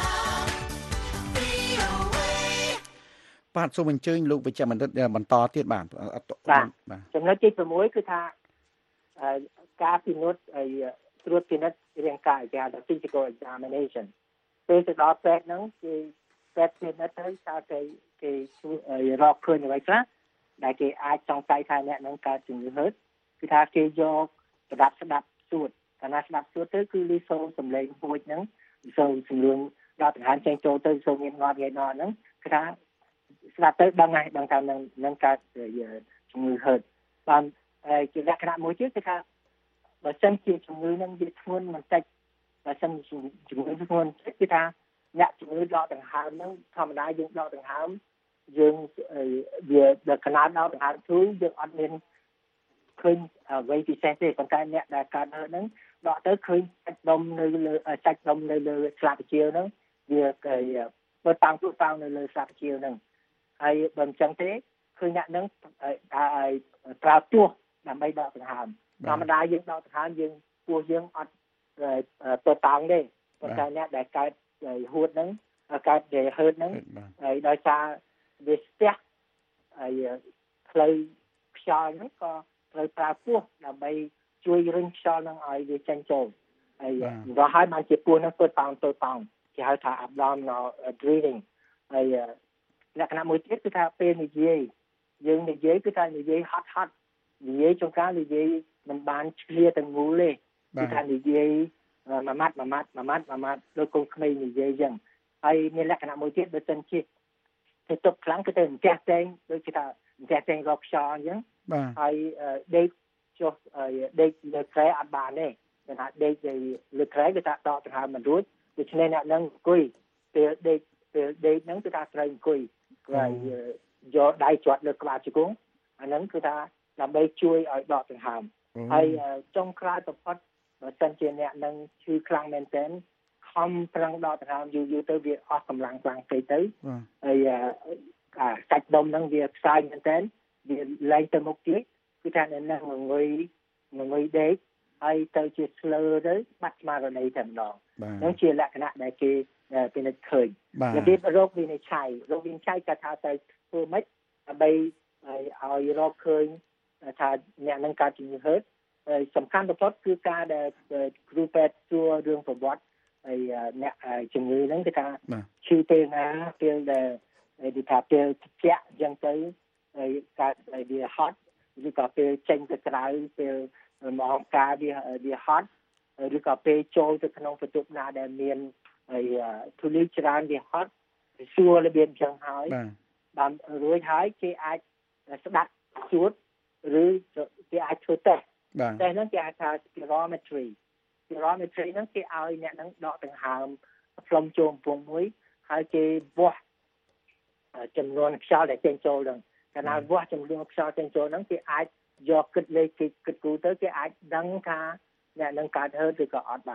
VOA បាទសូមអញ្ជើញលោកវិជ្ជបណ្ឌិតបន្តទៀតបាទចំណុចទី6គឺថាការពិនិត្យត្រួតពិនិត្យរាងកាយគេហៅថា physical examinationពេលទៅដល់ពេទ្យហ្នឹងគេពេទ្យពិនិត្យទៅតើគេរកឃើញអ្វីខ្លះដែលគេអាចសង្ស័យថាអ្នកនឹងកើតជំងឺហឺតគឺថាគេយកប្រដាប់ស្ដាប់សួតកាលណាស្ដាប់សួតទៅគឺលីសូសំឡេងហួចហ្នឹងលីសូសំឡេងដល់ដង្ហើមចេញចូលទៅសូមានងាត់ងាយណោះហ្នឹងគឺថាស្ដាប់ទៅដឹងថានឹងកើតជំងឺហឺតបានជាលក្ខណៈមួយទៀតគឺថាបើសិនជាជំងឺនឹងវាធ្ងន់បន្តិចបើសិនជំងឺធ្ងន់បន្តិចគឺថាអ្នកជំងឺដកដង្ហើមហ្នឹងធម្មតាយើងដកដង្ហើមយើងវាដល់កណ្ដាលដកដង្ហើមធូរយើងអត់មានឃើញអ្វីពិសេសទេប៉ុន្តែអ្នកដែលកើតហឺតហ្នឹងដកទៅឃើញសាច់ដុំនៅលើស្លាបព្រាហ្នឹងវាបើតាំងនៅលើស្លាបព្រាហ្នឹងហើយបើមិនចឹងទេឃើញអ្នកហ្នឹងប្រើពោះដើម្បីដកដង្ហើមធម្មតាយើងដកដង្ហើមយើងពោះយើងអត់ទៅតាំងទេប៉ុន្តែអ្នកដែលកើតហួតហ្នឹងកើតដែលហឺតហ្នឹងហើយដោយសារវាស្ទះហើយផ្លូវខ្យល់ហ្នឹងក៏ត្រូវប្រើពោះដើម្បីជួយរុញខ្យល់ហ្នឹងឲ្យវាចេញចូលហើយរហូតបានជាពោះហ្នឹងទៅតាំងគេហៅថា abdominal breathing ហើយលក្ខណៈមួយទៀតគឺថាពេលនិយាយយើងនិយាយគឺថានិយាយហត់និយាយចង្ការនិយាយមិនបានឆ្លៀទាំងមូលទេគឺថានិយាយមួយម៉ាត់ដោយកូនក្មេងនិយាយអញ្ចឹងហើយមានលក្ខណៈមួយទៀតបើសិនជាទៅទប់ខ្លាំងគឺទៅអញ្ចេះតែងដូចគេថាអញ្ចេះតែងរកខ្យល់អញ្ចឹងហើយដេកចុះដេកលើក្រែអត់បានទេគេថាដេកលើក្រែគេថាដកដង្ហើមមិនរួចដូច្នេះអ្នកនឹងអង្គុយពេលដេកហ្នឹងគឺថាត្រូវអង្គុយហើយយកដៃជាប់លើក្បាលជង្គង់អាហ្នឹងគឺថាដើម្បីជួយឲ្យដកដង្ហើមហើយចុងក្រោយបំផុតបើសិនជាអ្នកនឹងឈឺខ្លាំងមែនទែនខំប្រឹងដកដង្ហើមយូរទៅវាអស់កម្លាំងខ្លាំងពេកទៅហើយសាច់ដុំហ្នឹងវាខ្សោយមែនទែនវាលែងទៅមុខទៀតគឺថាអ្នកនឹងងុយដេកហើយទៅជាស្លើទៅបាត់ស្មារតីតែម្ដងហ្នឹងជាលក្ខណៈដែលគេពិនិត្យឃើញរបៀបរោគវិនិច្ឆ័យគេថាទៅធ្វើម៉េចដើម្បីឲ្យរកឃើញថាអ្នកនឹងកើតជំងឺហឺតសំខាន់បំផុតគឺការដែលគ្រូពេទ្យសួររឿងប្រវត្តិហើយអ្នកជំងឺហ្នឹងគឺថាឈឺពេលណាពេលដែលគេថាពេលត្រជាក់អញ្ចឹងទៅហើយកើតវាហត់ឬក៏ពេលចេញទៅក្រៅពេលម៉ោងការវាហត់ឬក៏ពេលចូលទៅក្នុងបន្ទប់ណាដែលមានធូលីច្រើនវាហត់សួររបៀបអញ្ចឹងហើយបានរួចហើយគេអាចស្ដាប់សួរឬគេអាចធ្វើតេស្តតែហ្នឹងគេហៅថា spirometry ហ្នឹងគេឲ្យអ្នកហ្នឹងដកដង្ហើមផ្លុំចូលកំពង់មួយហើយគេវាស់ចំនួនខ្យល់ដែលចេញចូលហ្នឹងកាលណាវាស់ចំនួនខ្យល់ចេញចូលហ្នឹងគេអាចយកគិតលេខគេគិតគូទៅគេអាចដឹងថាអ្នកនឹងកើតហឺតឬក៏អត់បាន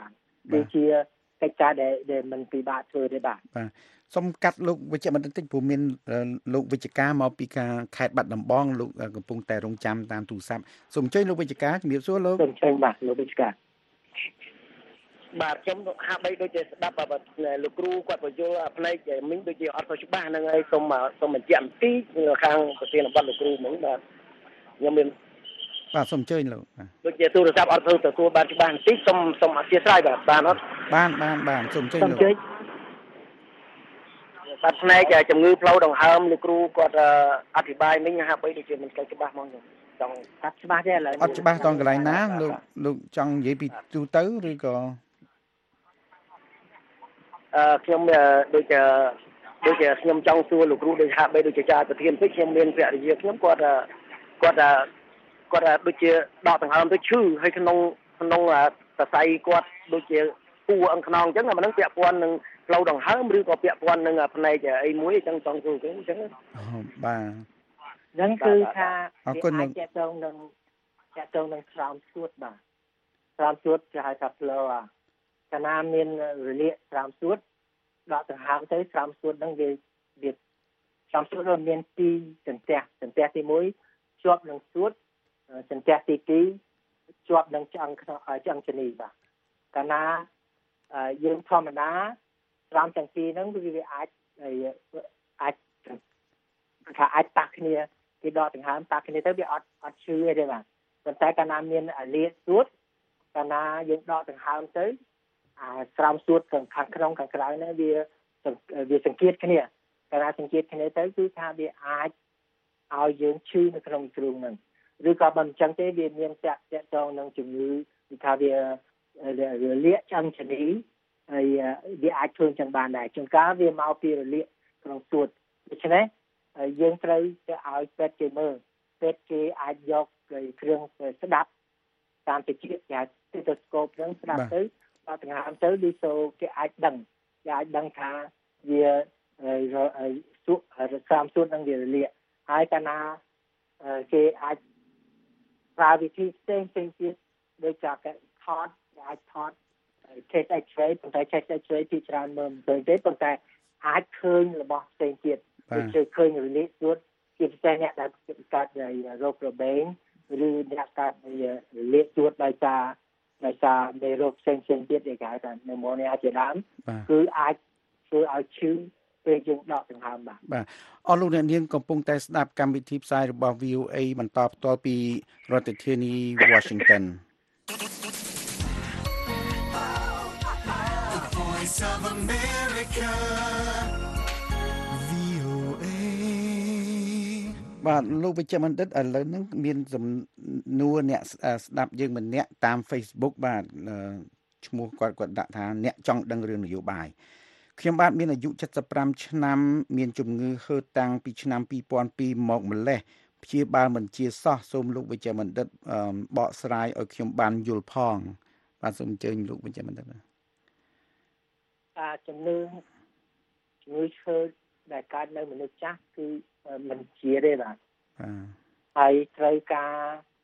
គឺជាកិច្ចការដែលមិនពិបាកធ្វើទេបាទសូមកាត់លោកវិជ្ជបណ្ឌិតតិចព្រោះមានលោកវិជ្ជការមកពីការខេត្តបាត់ដំបងលោកកំពុងតែរងចាំតាមទូរស័ព្ទសូមអញ្ជើញលោកវិជ្ជការជំរាបសួរលោកសូមអញ្ជើញបាទលោកវិជ្ជការបាទខ្ញុំហាក់បីដូចជាស្ដាប់លោកគ្រូគាត់បញ្យល់ផ្នែកមិញដូចជាអត់ទៅច្បាស់ហ្នឹងហើយសូមបញ្ជាក់បន្តិចខាងប្រធានបទលោកគ្រូហ្មងបាទខ្ញុំមានបាទសូមអញ្ជើញលោកដូចជាទូរស័ព្ទអត់ទៅទទួលបានច្បាស់បន្តិចសូមអធិស្ឋានបាទបានអត់បានសូមអញ្ជើញលោកបាទផ្នែកជំងឺផ្លូវដង្ហើមលោកគ្រូគាត់អធិប្បាយមិញហាក់បីដូចជាមិនស្គាល់ច្បាស់ហ្មងចង់អត់ច្បាស់ទេឥឡូវអត់ច្បាស់តកន្លែងណាលោកចង់និយាយពីទូទៅឬក៏ខ្ញុំដូចជាខ្ញុំចង់សួរលោកគ្រូដូចហាក់បីដូចជាចាប្រធានពេកខ្ញុំមានភរិយាខ្ញុំគាត់ដូចជាដកដង្ហើមទៅឈឺហើយក្នុងសរសៃគាត់ដូចជាគូអង្ខ្នងអញ្ចឹងអាហ្នឹងពាក់ព័ន្ធនឹងផ្លូវដង្ហើមឬក៏ពាក់ព័ន្ធនឹងផ្នែកអីមួយអញ្ចឹងចង់សួរគេអញ្ចឹងបាទហ្នឹងគឺថាអរគុណនឹងតកតងនឹងស្រោមសួតបាទស្រោមសួតគេហៅថា flow កាលណាមានរលាកស្រោមសួតដកដង្ហើមទៅស្រោមសួតហ្នឹងវាស្រោមសួតវាមានពីរសន្ទះទី1ជាប់នឹងសួតសន្ទះទី2ជាប់នឹងឆ្អឹងជនីបាទកាលណាយើងធម្មតាស្រោមទាំងពីរហ្នឹងវាអាចប៉ះគ្នាគេដកដង្ហើមប៉ះគ្នាទៅវាអត់ឈឺទេបាទប៉ុន្តែកាលណាមានលាកសួតកាលណាយើងដកដង្ហើមទៅស្រោមសួតខាងក្នុងខាងក្រៅហ្នឹងវាសង្កេតគ្នាកាលណាសង្កេតគ្នាទៅគឺថាវាអាចឲ្យយើងឈឺនៅក្នុងទ្រូងហ្នឹងឬក៏បើមិនចឹងទេវាមានតាក់ទងនឹងជំងឺគឺថាវារលាកឆ្អឹងជនីហើយវាអាចធ្វើចឹងបានដែរជួនកាលវាមកពីរលាកក្នុងសួតដូច្នេះយើងត្រូវទៅឲ្យពេទ្យគេមើលពេទ្យគេអាចយកគ្រឿងស្ដាប់តាមតិចគេហៅ stethoscope ហ្នឹងស្ដាប់ទៅដល់ដង្ហើមទៅលីសូគេអាចដឹងថាវាស្រោមសួតនឹងវារលាកហើយកាលណាគេអាចប្រើវិធីផ្សេងទៀតដូចជាថតអាចថត chest X-ray ប៉ុន្តែ chest X-ray ពីច្រើនមើលមិនឃើញទេប៉ុន្តែអាចឃើញរបស់ផ្សេងទៀតដូចជាឃើញរលាកសួតជាពិសេសអ្នកដែលកើតរោគរបេងឬអ្នកកើតរលាកសួតដោយសារមេរោគផ្សេងទៀតដែលគេហៅថា pneumonia ជាដើមគឺអាចធ្វើឲ្យឈឺពេលយើងដកដង្ហើមបាទអស់លោកអ្នកនាងកំពុងតែស្ដាប់កម្មវិធីផ្សាយរបស់ VOA បន្តផ្ទាល់ពីរដ្ឋធានី Washington The Voice of America VOA បាទលោកវិជ្ជបណ្ឌិតឥឡូវហ្នឹងមានសំណួរអ្នកស្ដាប់យើងម្នាក់តាម Facebook បាទឈ្មោះគាត់ដាក់ថាអ្នកចង់ដឹងរឿងនយោបាយខ្ញុំបាទមានអាយុ75ឆ្នាំមានជំងឺហឺតតាំងពីឆ្នាំ2002មកម្លេះព្យាបាលមិនជាសោះសូមលោកវិជ្ជបណ្ឌិតបកស្រាយឲ្យខ្ញុំបានយល់ផងបាទសូមអញ្ជើញលោកវិជ្ជបណ្ឌិតជំងឺឈឺដែលកើតនៅមនុស្សចាស់គឺមិនជាទេបាទហើយត្រូវការ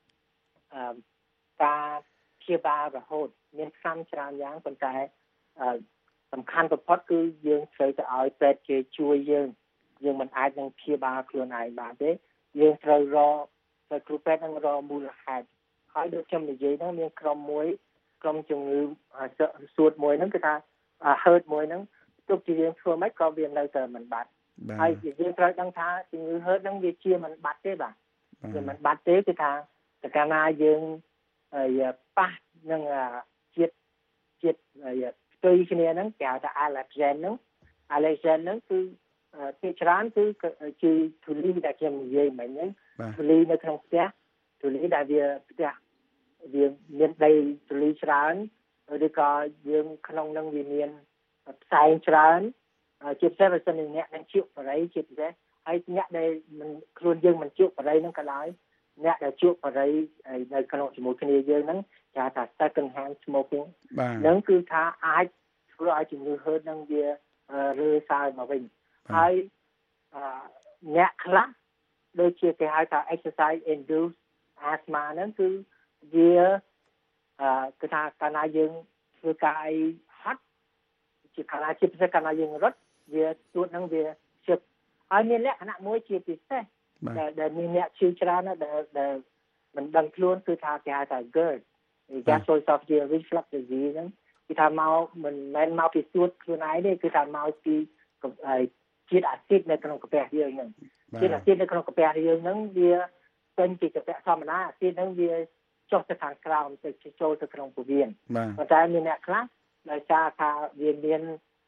ព្យាបាលរហូតមានថ្នាំច្រើនយ៉ាងប៉ុន្តែសំខាន់បំផុតគឺយើងត្រូវទៅឲ្យពេទ្យគេជួយយើងមិនអាចនឹងព្យាបាលខ្លួនឯងបានទេយើងត្រូវគ្រូពេទ្យនឹងរកមូលហេតុហើយដូចខ្ញុំនិយាយហ្នឹងមានក្រុមជំងឺសួតមួយហ្នឹងគឺថាហឺតមួយហ្នឹងទុកជាយើងធ្វើមិនក៏វានៅតែមិនបាត់ហើយយើងត្រូវដឹងថាជំងឺហឺតហ្នឹងវាជាមិនបាត់ទេបាទវាមិនបាត់ទេគឺថាតែកាលណាយើងប៉ះនឹងជាតិផ្ទុយគ្នាហ្នឹងគេហៅថា allergen ហ្នឹងគឺភាគច្រើនគឺជាធូលីដែលខ្ញុំនិយាយមិញហ្នឹងធូលីនៅក្នុងផ្ទះធូលីដែលវាមានដីធូលីច្រើនឬក៏យើងក្នុងហ្នឹងវាមានផ្សែងច្រើនជាពិសេសបើសិនជាអ្នកនឹងជក់បរិយជាពិសេសហើយអ្នកដែលខ្លួនយើងមិនជក់បរិយហ្នឹងក៏ដោយអ្នកដែលជក់បរិយនៅក្នុងជាមួយគ្នាយើងហ្នឹងគេហៅថា second hand smoking ហ្នឹងគឺថាអាចធ្វើឲ្យជំងឺហឺតហ្នឹងវារើសើមកវិញហើយអ្នកខ្លះដូចជាគេហៅថា exercise induced asthma ហ្នឹងគឺវាគឺថាកាលណាយើងធ្វើការអីហត់ជាកាលណាជាពិសេសកាលណាយើងរត់វាទួតនឹងវាជឹកហើយមានលក្ខណៈមួយជាពិសេសដែលមានអ្នកឈឺច្រើនដែលមិនដឹងខ្លួនគឺថាគេហៅថា GERD gastroesophageal reflux disease ហ្នឹងគឺថាមកមិនមែនមកពីទួតខ្លួនឯងទេគឺថាមកពីជាតិអាស៊ីតនៅក្នុងកាពះយើងហ្នឹងជាតិអាស៊ីតនៅក្នុងកាពះយើងហ្នឹងវាពេញពីកាពះធម្មតាអាស៊ីតហ្នឹងវាចុះទៅខាងក្រោមទៅចូលទៅក្នុងពោះវៀនប៉ុន្តែមានអ្នកខ្លះដោយសារថាវាមាន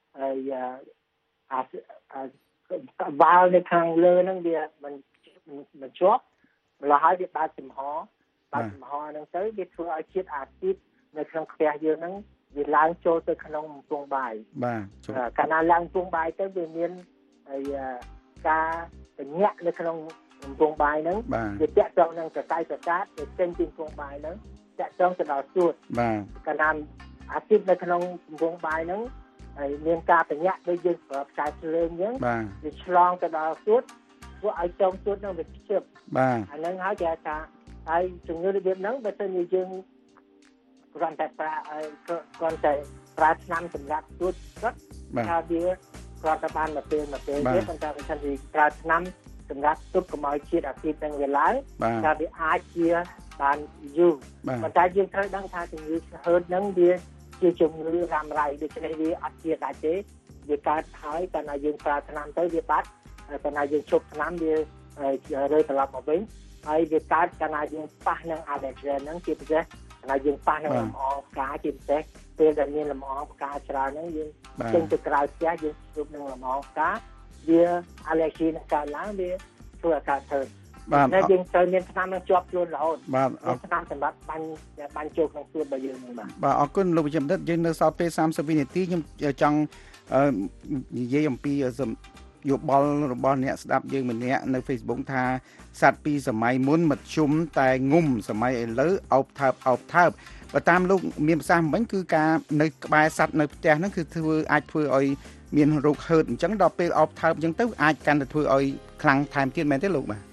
វាល់នៅខាងលើហ្នឹងវាមិនជាប់ម្ល៉េះហើយវាបើកចំហហ្នឹងទៅវាធ្វើឲ្យជាតិអាស៊ីតនៅក្នុងកាពះយើងហ្នឹងវាឡើងចូលទៅក្នុងកំពង់បាយបាទកាលណាឡើងកំពង់បាយទៅវាមានការបញ្ញាក់នៅក្នុងកំពង់បាយហ្នឹងវាតាក់ទងនឹងសរសៃប្រសាទដែលចេញពីកំពង់បាយហ្នឹងតាក់ទងទៅដល់សួតបាទកាលណាអាស៊ីតនៅក្នុងកំពង់បាយហ្នឹងហើយមានការបញ្ញាក់ដូចយើងប្រើផ្កាយភ្លើងអញ្ចឹងវាឆ្លងទៅដល់សួតធ្វើឲ្យចុងសួតហ្នឹងវាខ្ជិបបាទអាហ្នឹងហើយគេថាហើយជំងឺរបៀបហ្នឹងបើសិនជាយើងគ្រាន់តែប្រើថ្នាំសម្រាប់សួតគាត់ថាវាគ្រាន់តែបានមួយពេលទេប៉ុន្តែបើសិនជាប្រើថ្នាំសម្រាប់ទប់កុំឲ្យជាតិអាស៊ីតហ្នឹងវាឡើងថាវាអាចជាបានយូរប៉ុន្តែយើងត្រូវដឹងថាជំងឺហឺតហ្នឹងវាជាជំងឺរ៉ាំរ៉ៃដូច្នេះវាអត់ជាដាច់ទេវាកើតហើយកាលណាយើងប្រើថ្នាំទៅវាបាត់កាលណាយើងឈប់ថ្នាំវារើត្រឡប់មកវិញហើយវាកើតកាលណាយើងប៉ះនឹង allergen ហ្នឹងជាពិសេសកាលណាយើងប៉ះនឹងលំអងផ្កាជាពិសេសពេលដែលមានលំអងផ្កាច្រើនហ្នឹងយើងចេញទៅក្រៅផ្ទះយើងជួបនឹងលំអងផ្កាវា allergy នឹងកើតឡើងវាធ្វើឲ្យកើតធើបាទតែយើងត្រូវមានថ្នាំនឹងជាប់ខ្លួនរហូតបាទថ្នាំសម្រាប់បាញ់ចូលក្នុងខ្លួនរបស់យើងហ្នឹងបាទអរគុណលោកវិជ្ជបណ្ឌិតយើងនៅសល់ពេល30វិនាទីខ្ញុំចង់និយាយអំពីយោបល់របស់អ្នកស្ដាប់យើងម្នាក់នៅ Facebook ថាសត្វពីសម័យមុនមធ្យមតែងុំសម័យឥឡូវអោបថើបបើតាមលោកមានប្រសាសន៍មិញគឺការនៅក្បែរសត្វនៅផ្ទះហ្នឹងគឺអាចធ្វើឲ្យមានរោគហឺតអញ្ចឹងដល់ពេលអោបថើបអញ្ចឹងទៅអាចកាន់តែធ្វើឲ្យខ្លាំងថែមទៀតមែនទេលោកបាទ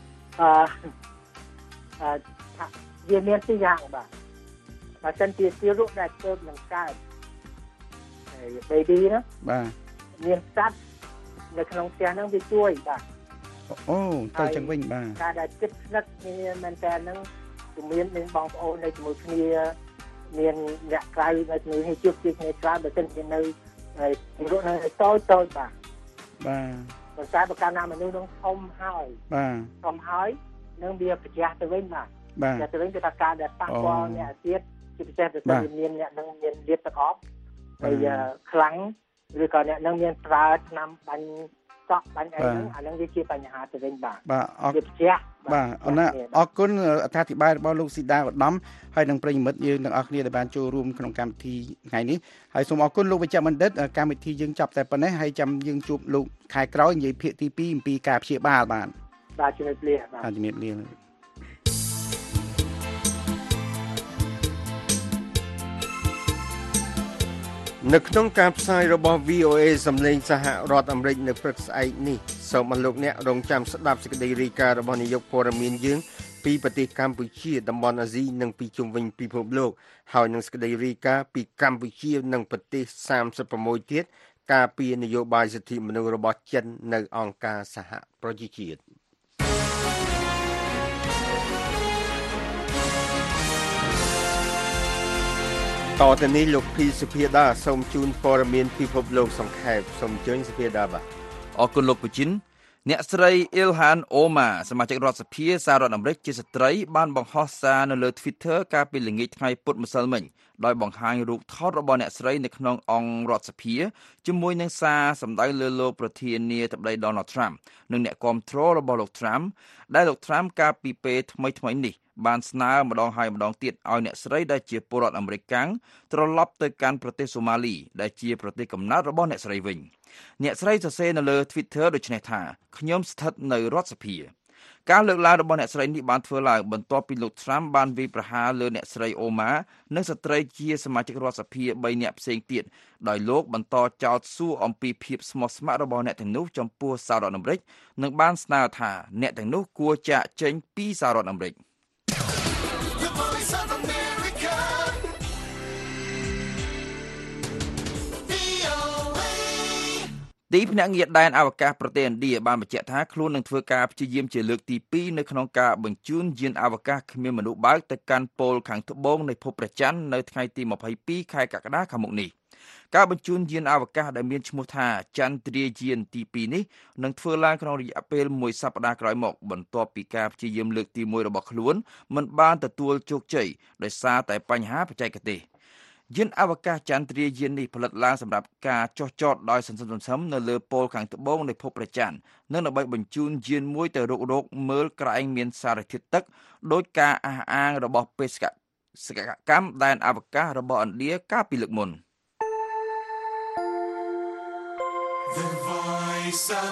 វាមានពីរយ៉ាងបាទបើសិនជាទារកដែលធ្វើនឹងកើតហើយ baby ណាបាទមានសត្វនៅក្នុងផ្ទះហ្នឹងវាជួយបាទអូទៅចឹងវិញបាទការដែលចិត្តស្និទ្ធគ្នាមែនតើហ្នឹងជំនាញមានបងប្អូននៅជាមួយគ្នាមានអ្នកក្រៅនៅជាមួយគ្នាជួបគ្នាច្រើនបើមិននៅរកនៅតូចបាទប៉ុន្តែបើកាលណាមនុស្សនឹងធំហើយធំហើយនឹងវាប្រជ្រះទៅវិញបាទទៅវិញគឺថាការដែលប៉ះពាល់អ្នកទៀតជាពិសេសទៅមានអ្នកនឹងមានលាបទឹកអប់ហើយខ្លាំងឬក៏អ្នកនឹងមានប្រើថ្នាំបាញ់សក់បាញ់អីហ្នឹងអាហ្នឹងវាជាបញ្ហាទៅវិញបាទវាប្រជ្រះបាទអរគុណអត្ថាធិប្បាយរបស់លោកស៊ីដាឧត្តមហើយនឹងប្រិយមិត្តយើងទាំងអស់គ្នាដែលបានចូលរួមក្នុងកម្មវិធីថ្ងៃនេះហើយសូមអរគុណលោកវិជ្ជបណ្ឌិតកម្មវិធីយើងចប់តែប៉ុណ្ណេះហើយចាំយើងជួបលោកខែក្រោយនិយាយភាគទី2អំពីការព្យាបាលបាទជំរាបលាបាទជំរាបលានៅក្នុងការផ្សាយរបស់ VOA សម្លេងសហរដ្ឋអាមេរិកនៅព្រឹកស្អែកនេះសូមអរលោកអ្នករងចាំស្ដាប់សេចក្តីរាយការណ៍របស់នាយកព័ត៌មានយើងពីប្រទេសកម្ពុជាតំបន់អាស៊ីនិងពីជុំវិញពិភពលោកហើយនឹងសេចក្តីរាយការណ៍ពីកម្ពុជានិងប្រទេស36ទៀតការពារនយោបាយសិទ្ធិមនុស្សរបស់ចិននៅអង្គការសហប្រជាជាតិតទៅនេះលោកភីសុភាដាសូមជូនព័ត៌មានពិភពលោកសង្ខេបសូមអញ្ជើញសុភាដាបាទអរគុណលោកពូជីនអ្នកស្រីអ៊ីលហានអូម៉ាសមាជិករដ្ឋសភាសហរដ្ឋអាមេរិកជាស្ត្រីបានបង្ហោះសារនៅលើ Twitter កាលពីល្ងាចថ្ងៃពុធម្សិលមិញដោយបង្ហាញរូបថតរបស់អ្នកស្រីនៅក្នុងអង្គរដ្ឋសភាជាមួយនឹងសារសម្ដែងលើលោកប្រធានាធិបតី Donald Trump និងអ្នកគាំទ្ររបស់លោក Trump ដែលលោក Trump កាលពីពេលថ្មីនេះបានស្នើម្ដងហើយម្ដងទៀតឲ្យអ្នកស្រីដែលជាពលរដ្ឋអាមេរិកកាំងត្រឡប់ទៅកាន់ប្រទេសសូម៉ាលីដែលជាប្រទេសកំណើតរបស់អ្នកស្រីវិញអ្នកស្រីសរសេរនៅលើ Twitter ដូចនេះថាខ្ញុំស្ថិតនៅរដ្ឋសភាការលើកឡើងរបស់អ្នកស្រីនេះបានធ្វើឡើងបន្ទាប់ពីលោក Trump បានវាយប្រហារលើអ្នកស្រីអូម៉ានិងស្ត្រីជាសមាជិករដ្ឋសភា3នាក់ផ្សេងទៀតដោយលោកបន្តចោទសួរអំពីភាពស្មោះស្ម័គ្ររបស់អ្នកទាំងនោះចំពោះសហរដ្ឋអាមេរិកនិងបានស្នើថាអ្នកទាំងនោះគួរចាកចេញពីសហរដ្ឋអាមេរិកទីភ្នាក់ងារដែនអវកាសប្រទេសឥណ្ឌាបានបញ្ជាក់ថាខ្លួននឹងធ្វើការព្យាយាមជាលើកទី2នៅក្នុងការបញ្ជូនយានអវកាសគ្មានមនុស្សបើកទៅកាន់ប៉ូលខាងត្បូងនៃភពព្រះច័ន្ទនៅថ្ងៃទី22ខែកក្កដាខាងមុខនេះការបញ្ជូនយានអវកាសដែលមានឈ្មោះថាចន្ទ្រាយានទី2នេះនឹងធ្វើឡើងក្នុងរយៈពេល1សប្តាហ៍ក្រោយមកបន្ទាប់ពីការព្យាយាមលើកទី1របស់ខ្លួនមិនបានទទួលជោគជ័យដោយសារតែបញ្ហាបច្ចេកទេសយានអវកាសចន្ទ្រាយាននេះផលិតឡើងសម្រាប់ការចុះចតដោយសន្សំនៅលើប៉ូលខាងត្បូងនៃភពព្រះច័ន្ទនិងដើម្បីបញ្ជូនយានមួយទៅរកមើលក្រែងមានសារធាតុទឹកដោយការអះអាងរបស់បេសកកម្មដែនអវកាសរបស់ឥណ្ឌាកាលពីលើកមុន The Voice of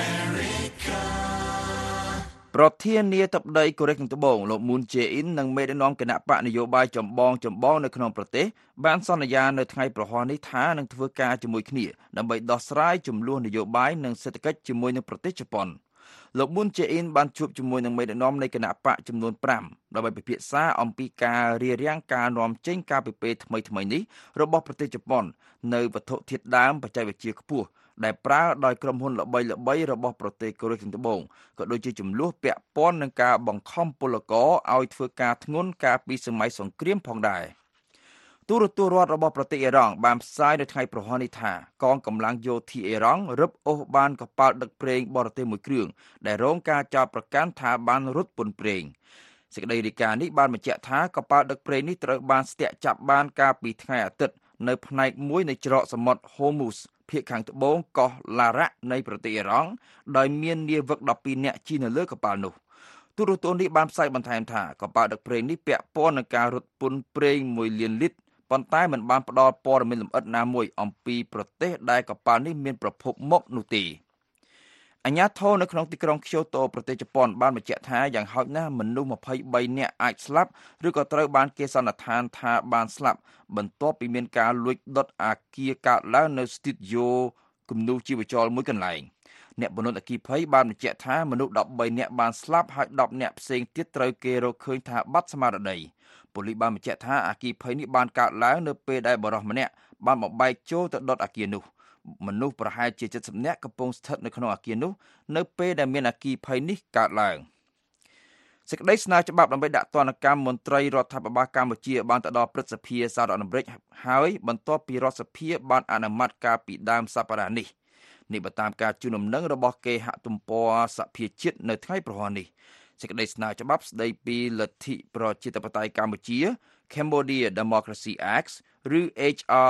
America ប្រធានាធិបតីកូរ៉េខាងត្បូងលោក Moon Jae-in និងមេដឹកនាំគណៈបកនយោបាយចម្បងនៅក្នុងប្រទេសបានសន្យានៅថ្ងៃប្រហ័សនេះថានឹងធ្វើការជាមួយគ្នាដើម្បីដោះស្រាយជម្លោះនយោបាយនិងសេដ្ឋកិច្ចជាមួយនឹងប្រទេសជប៉ុនលោក Moon Jae-in បានជួបជាមួយនឹងមេដឹកនាំនៃគណៈបកចំនួន5ដើម្បីពិភាក្សាអំពីការរារាំងការនាំចេញការពីពេលថ្មីនេះរបស់ប្រទេសជប៉ុននៅវត្ថុធាតុដើមបច្ចេកវិទ្យាខ្ពស់ដែលប្រើដោយក្រុមហ៊ុនល្បីៗរបស់ប្រទេសកូរ៉េខាងត្បូងក៏ដូចជាចំនួនពាក់ព័ន្ធនឹងការបង្ខំពលករឲ្យធ្វើការធ្ងន់កាលពីសម័យសង្គ្រាមផងដែរទូរទស្សន៍រដ្ឋរបស់ប្រទេសអ៊ីរ៉ង់បានផ្សាយនៅថ្ងៃប្រហ័សនេះថាកងកម្លាំងយោធាអ៊ីរ៉ង់រឹបអូសបានកប៉ាល់ដឹកប្រេងបរទេសមួយគ្រឿងដែលរងការចោទប្រកាន់ថាបានរត់ពន្ធប្រេងសេចក្តីរាយការណ៍នេះបានបញ្ជាក់ថាកប៉ាល់ដឹកប្រេងនេះត្រូវបានស្ទាក់ចាប់បានកាលពីថ្ងៃអាទិត្យនៅផ្នែកមួយនៃច្រកសមុទ្រ Hormuz ភាគខាងត្បូងកោះឡារ៉ាក់នៃប្រទេសអ៊ីរ៉ង់ដោយមាននាវិក12នាក់ជិះនៅលើកប៉ាល់នោះទូរទស្សន៍នេះបានផ្សាយបន្ថែមថាកប៉ាល់ដឹកប្រេងនេះពាក់ព័ន្ធនឹងការរត់ពន្ធប្រេង1លានលីត្រប៉ុន្តែមិនបានផ្ដល់ព័ត៌មានលម្អិតណាមួយអំពីប្រទេសដែលកប៉ាល់នេះមានប្រភពមកនោះទេអាជ្ញាធរនៅក្នុងទីក្រុង Kyoto ប្រទេសជប៉ុនបានបញ្ជាក់ថាយ៉ាងហោចណាស់មនុស្ស23នាក់អាចស្លាប់ឬក៏ត្រូវបានគេសន្និដ្ឋានថាបានស្លាប់បន្ទាប់ពីមានការលួចដុតអគារកើតឡើងនៅស្ទូឌីយោគំនូរជីវចលមួយកន្លែងអ្នកបណ្ដុតអគ្គិភ័យបានបញ្ជាក់ថាមនុស្ស13នាក់បានស្លាប់ហើយ10នាក់ផ្សេងទៀតត្រូវគេរកឃើញថាបាត់ស្មារតីប៉ូលីសបានបញ្ជាក់ថាអគ្គិភ័យនេះបានកើតឡើងនៅពេលដែលបុរសម្នាក់បានបំបែកចូលទៅដុតអគារនោះមនុស្សប្រហែលជា70នាក់កំពុងស្ថិតនៅក្នុងអគារនោះនៅពេលដែលមានអគ្គិភ័យនេះកើតឡើងសេចក្តីស្នើច្បាប់ដើម្បីដាក់ទណ្ឌកម្មមន្ត្រីរដ្ឋាភិបាលកម្ពុជាបានទៅដល់ព្រឹទ្ធសភាសហរដ្ឋអាមេរិកហើយបន្ទាប់ពីរដ្ឋសភាបានអនុម័តកាលពីដើមសប្តាហ៍នេះបើតាមការជូនដំណឹងរបស់គេហទំព័រសភាជាតិនៅថ្ងៃប្រហ័សនេះសេចក្តីស្នើច្បាប់ស្តីពីលទ្ធិប្រជាធិបតេយ្យកម្ពុជា Cambodia Democracy Act ឬ HR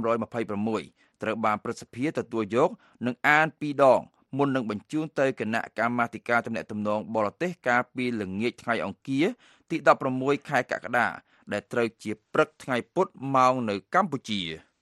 526ត្រូវបានព្រឹទ្ធសភាទទួលយកនិងអាន2ដងមុននឹងបញ្ជូនទៅគណៈកម្មាធិការទំនាក់ទំនងបរទេសកាលពីល្ងាចថ្ងៃអង្គារទី16ខែកក្កដាដែលត្រូវជាព្រឹកថ្ងៃពុធម៉ោងនៅកម្ពុជា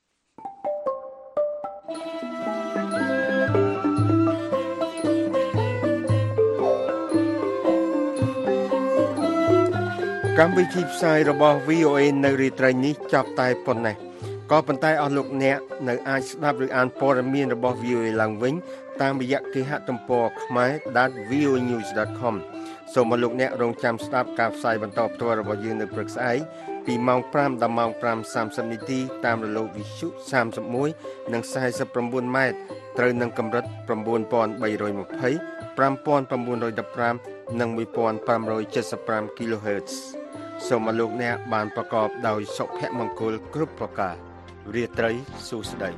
កម្មវិធីផ្សាយរបស់ VOA នៅរាត្រីនេះចាប់តែប៉ុណ្ណេះក៏ប៉ុន្តែអស់លោកអ្នកនៅអាចស្ដាប់ឬអានព័ត៌មានរបស់ VOA ឡើងវិញតាមរយៈគេហទំព័រ khmer.voanews.com សូមឲ្យលោកអ្នករងចាំស្ដាប់ការផ្សាយបន្តផ្ទាល់របស់យើងនៅព្រឹកស្អែកពីម៉ោង5ដល់ម៉ោង 5:30 នាទីតាមរលកវិទ្យុ31និង49ម៉ែត្រត្រូវនឹងកម្រិត 9320 5915 និង 1575 kHz សូមឲ្យលោកអ្នកបានប្រកបដោយសុភមង្គលគ្រប់ប្រការរាត្រីសួស្តី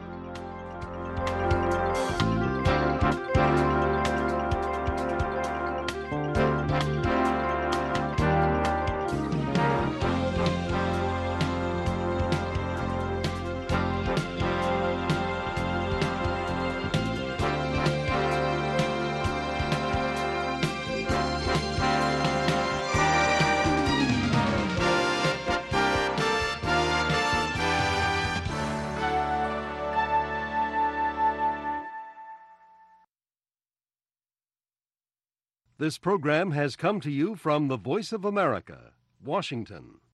This program has come to you from the Voice of America, Washington.